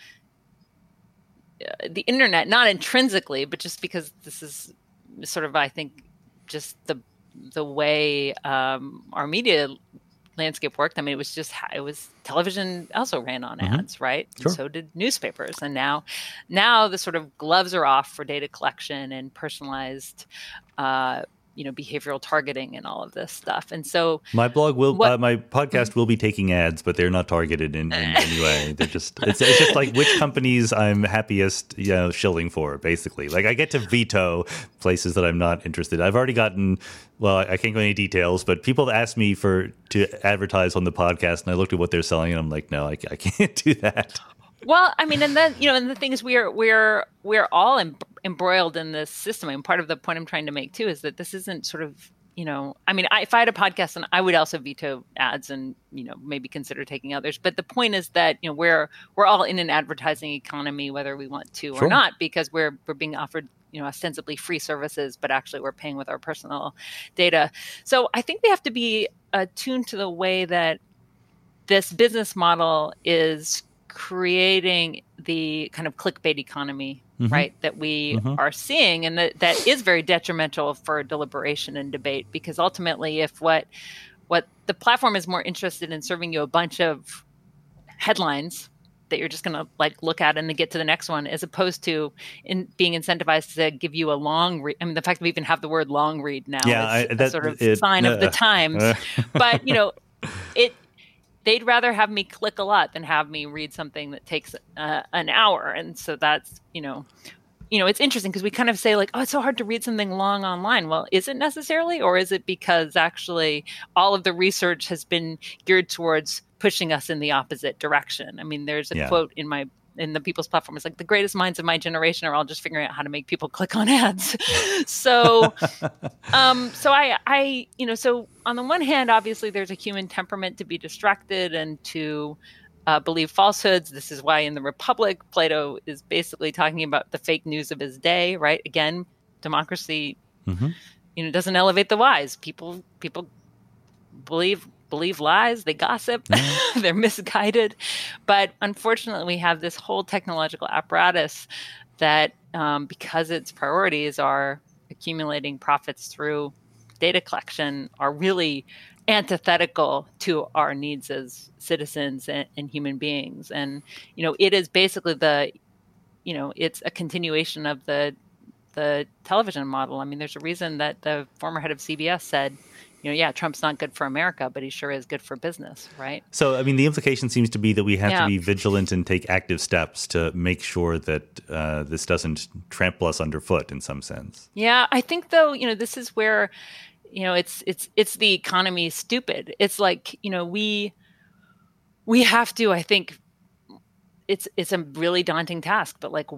the internet, not intrinsically, but just because this is sort of, I think, just the way our media landscape worked. I mean, it was television also ran on ads, right? Sure. And so did newspapers. And now the sort of gloves are off for data collection and personalized, behavioral targeting and all of this stuff. And so my podcast will be taking ads, but they're not targeted in any way. They're it's just like which companies I'm happiest, shilling for, basically. Like I get to veto places that I'm not interested. I've already gotten, well, I can't go into any details, but people have asked me to advertise on the podcast, and I looked at what they're selling, and I'm like, no, I can't do that. Well, I mean, and then and the thing is, we're all embroiled in this system. And part of the point I'm trying to make too is that this isn't sort of, I mean, if I had a podcast, and I would also veto ads and maybe consider taking others. But the point is that we're all in an advertising economy, whether we want to or not, because we're being offered ostensibly free services, but actually we're paying with our personal data. So I think we have to be attuned to the way that this business model is creating the kind of clickbait economy, right, that we are seeing, and that is very detrimental for deliberation and debate, because ultimately if what the platform is more interested in serving you a bunch of headlines that you're just going to look at and then get to the next one, as opposed to being incentivized to give you a long read. I mean, the fact that we even have the word long read now is a sort of sign of the times. But, they'd rather have me click a lot than have me read something that takes an hour. And so that's, it's interesting because we kind of say oh, it's so hard to read something long online. Well, is it necessarily, or is it because actually all of the research has been geared towards pushing us in the opposite direction? I mean, there's a quote in the People's Platform. It's like, the greatest minds of my generation are all just figuring out how to make people click on ads. So, so on the one hand, obviously there's a human temperament to be distracted and to believe falsehoods. This is why in the Republic, Plato is basically talking about the fake news of his day, right? Again, democracy, doesn't elevate the wise. People believe lies, they gossip, they're misguided. But unfortunately, we have this whole technological apparatus that, because its priorities are accumulating profits through data collection, are really antithetical to our needs as citizens and human beings. And, it is basically it's a continuation of the television model. I mean, there's a reason that the former head of CBS said, yeah, Trump's not good for America, but he sure is good for business, right? So, I mean, the implication seems to be that we have to be vigilant and take active steps to make sure that this doesn't trample us underfoot in some sense. Yeah, I think, though, this is where, it's the economy stupid. It's like, we have to, I think, it's a really daunting task, but like,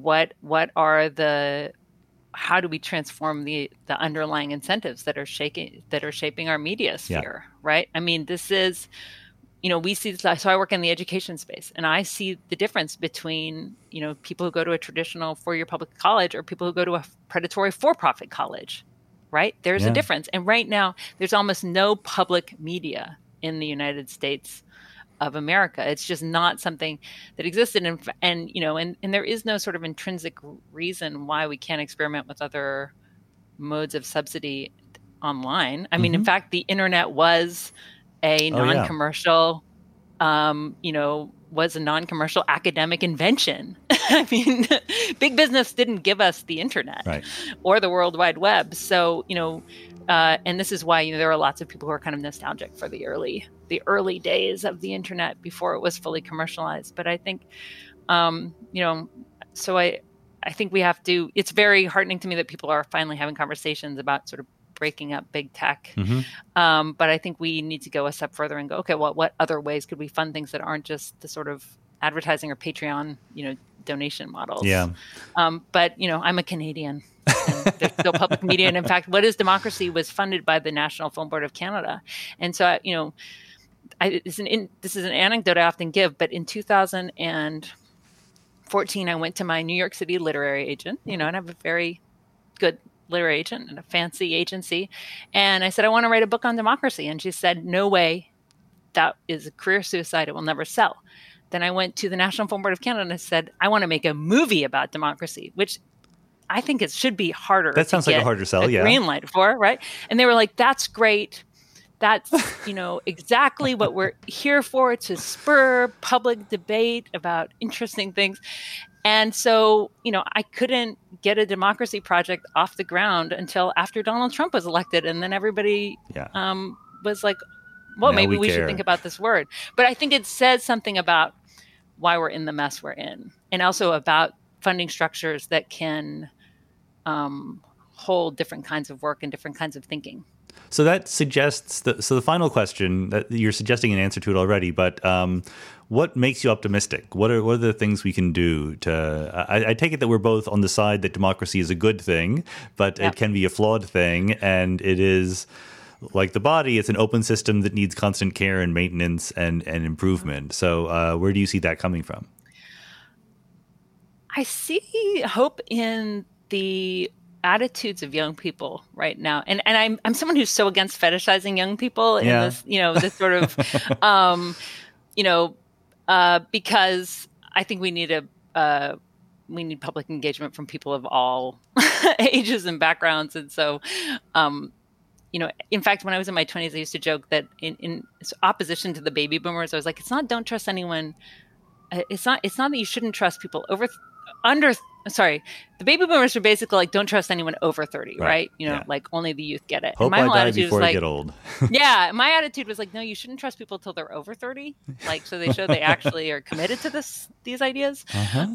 how do we transform the underlying incentives that are shaping our media sphere, right? I mean, this is, we see, so I work in the education space, and I see the difference between, people who go to a traditional four-year public college or people who go to a predatory for-profit college, right? There's a difference. And right now, there's almost no public media in the United States of America. It's just not something that existed. And there is no sort of intrinsic reason why we can't experiment with other modes of subsidy online. I mean, in fact, the internet was a non-commercial, was a non-commercial academic invention. I mean, big business didn't give us the internet or the World Wide Web. So, and this is why there are lots of people who are kind of nostalgic for the early days of the internet before it was fully commercialized. But I think, so I think we have to. It's very heartening to me that people are finally having conversations about sort of breaking up big tech. But I think we need to go a step further and go, okay, well, what other ways could we fund things that aren't just the sort of advertising or Patreon, donation models? Yeah. But I'm a Canadian. And there's no public media. And in fact, What is Democracy was funded by the National Film Board of Canada. And so, this is an anecdote I often give, but in 2014, I went to my New York City literary agent, and I have a very good literary agent and a fancy agency. And I said, I want to write a book on democracy. And she said, no way. That is a career suicide. It will never sell. Then I went to the National Film Board of Canada and I said, I want to make a movie about democracy, which I think it should be harder. That sounds like a harder sell, green light for, right? And they were like, that's great. That's, exactly what we're here for, to spur public debate about interesting things. And so, I couldn't get a democracy project off the ground until after Donald Trump was elected. And then everybody was like, well, maybe we should think about this word. But I think it says something about why we're in the mess we're in, and also about funding structures that can hold different kinds of work and different kinds of thinking. So that suggests the final question, that you're suggesting an answer to it already, but what makes you optimistic? What are the things we can do to? I take it that we're both on the side that democracy is a good thing, but it can be a flawed thing, and it is, like the body, it's an open system that needs constant care and maintenance and improvement. So where do you see that coming from? I see hope in the attitudes of young people right now. And I'm someone who's so against fetishizing young people in this, this sort of, because I think we need public engagement from people of all ages and backgrounds. And so, in fact, when I was in my 20s, I used to joke that in opposition to the baby boomers, I was like, it's not don't trust anyone. It's not that you shouldn't trust people the baby boomers are basically like, don't trust anyone over 30, right? Like only the youth get it. Hope and my I whole die attitude before was I get old. my attitude was like, no, you shouldn't trust people till they're over 30. Like, so they show they actually are committed to these ideas.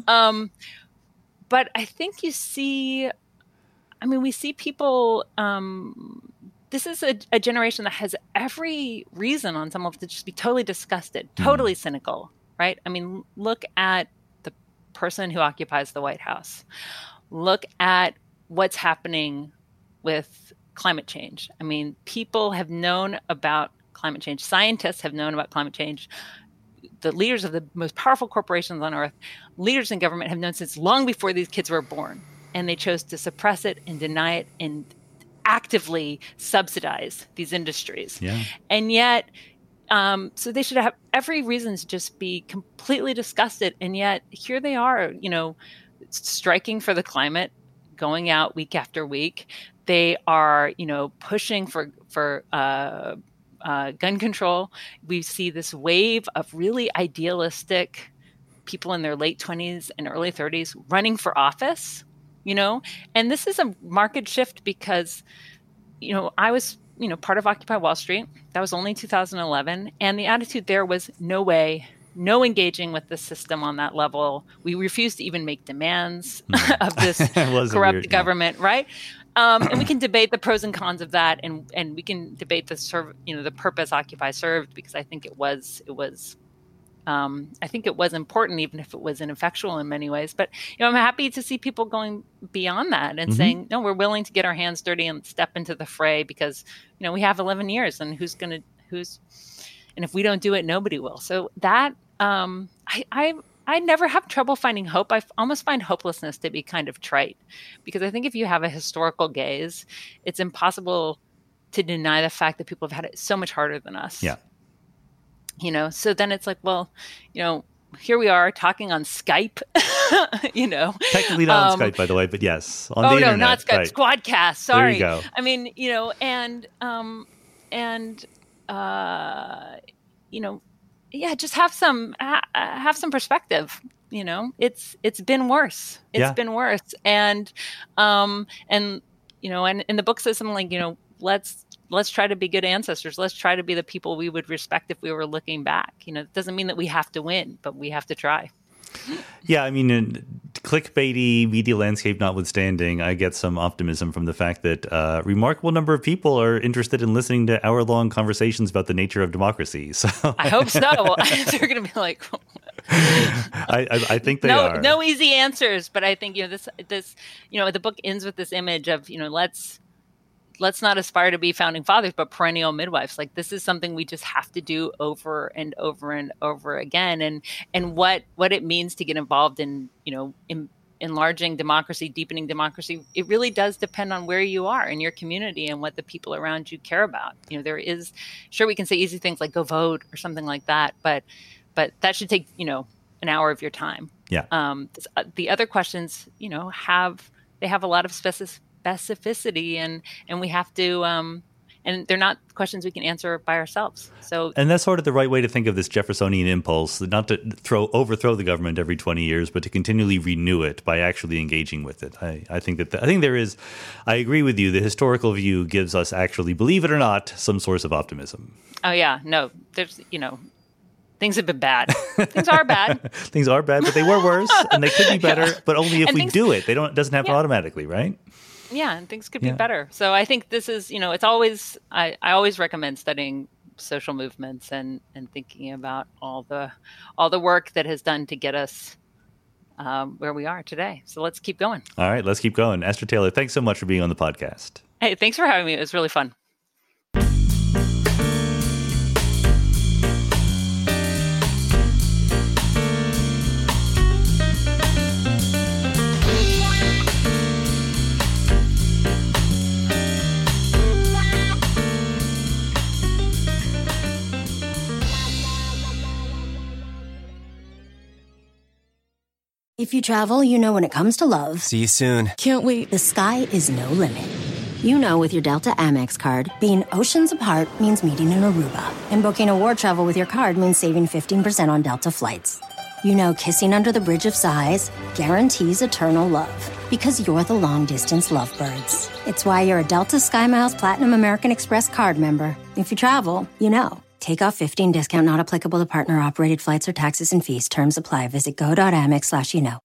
But I think we see people, this is a generation that has every reason on some level to just be totally disgusted, totally cynical, right? I mean, look at the person who occupies the White House. Look at what's happening with climate change. I mean, people have known about climate change. Scientists have known about climate change. The leaders of the most powerful corporations on earth, leaders in government have known since long before these kids were born. And they chose to suppress it and deny it and actively subsidize these industries. Yeah. And yet, so they should have every reason to just be completely disgusted. And yet here they are, striking for the climate, going out week after week. They are, pushing for gun control. We see this wave of really idealistic people in their late 20s and early 30s running for office, and this is a market shift because, I was, part of Occupy Wall Street. That was only 2011. And the attitude there was no way, no engaging with the system on that level. We refused to even make demands of this corrupt government, right? And we can debate the pros and cons of that, and we can debate the purpose Occupy served, because I think it was important, even if it was ineffectual in many ways. But I'm happy to see people going beyond that and saying, no, we're willing to get our hands dirty and step into the fray, because we have 11 years, and and if we don't do it, nobody will. So that I never have trouble finding hope. I almost find hopelessness to be kind of trite, because I think if you have a historical gaze, it's impossible to deny the fact that people have had it so much harder than us. Yeah. So then it's like, well, here we are talking on Skype, Technically not on Skype, by the way, but yes, on the internet. Oh, no, not Skype, right. Squadcast. Sorry. There you go. I mean, just have some perspective. It's been worse. It's been worse. And and the book says something like, let's try to be good ancestors. Let's try to be the people we would respect if we were looking back. It doesn't mean that we have to win, but we have to try. Yeah, I mean, clickbaity media landscape notwithstanding, I get some optimism from the fact that a remarkable number of people are interested in listening to hour-long conversations about the nature of democracy. So I hope so. They're going to be like, I think they are. No easy answers, but I think this the book ends with this image of let's not aspire to be founding fathers, but perennial midwives. Like, this is something we just have to do over and over and over again. And what it means to get involved in enlarging democracy, deepening democracy, it really does depend on where you are in your community and what the people around you care about. There is, sure, we can say easy things like go vote or something like that, but that should take, an hour of your time. Yeah. The other questions, have a lot of specificity, and we have to and they're not questions we can answer by ourselves. And that's sort of the right way to think of this Jeffersonian impulse, not to overthrow the government every 20 years, but to continually renew it by actually engaging with it. I think there is, I agree with you, the historical view gives us, actually, believe it or not, some source of optimism. Oh yeah, no, there's things have been bad. Things are bad. Things are bad, but they were worse, and they could be better, but only if we do it. It doesn't happen automatically, right? Yeah, and things could be better. So I think this is, it's always, I always recommend studying social movements and thinking about all the work that has done to get us where we are today. So let's keep going. All right, let's keep going. Esther Taylor, thanks so much for being on the podcast. Hey, thanks for having me. It was really fun. If you travel, when it comes to love. See you soon. Can't wait. The sky is no limit. With your Delta Amex card, being oceans apart means meeting in Aruba. And booking award travel with your card means saving 15% on Delta flights. Kissing under the bridge of sighs guarantees eternal love. Because you're the long-distance lovebirds. It's why you're a Delta SkyMiles Platinum American Express card member. If you travel, Take off 15 discount not applicable to partner-operated flights or taxes and fees. Terms apply. Visit go.amex/.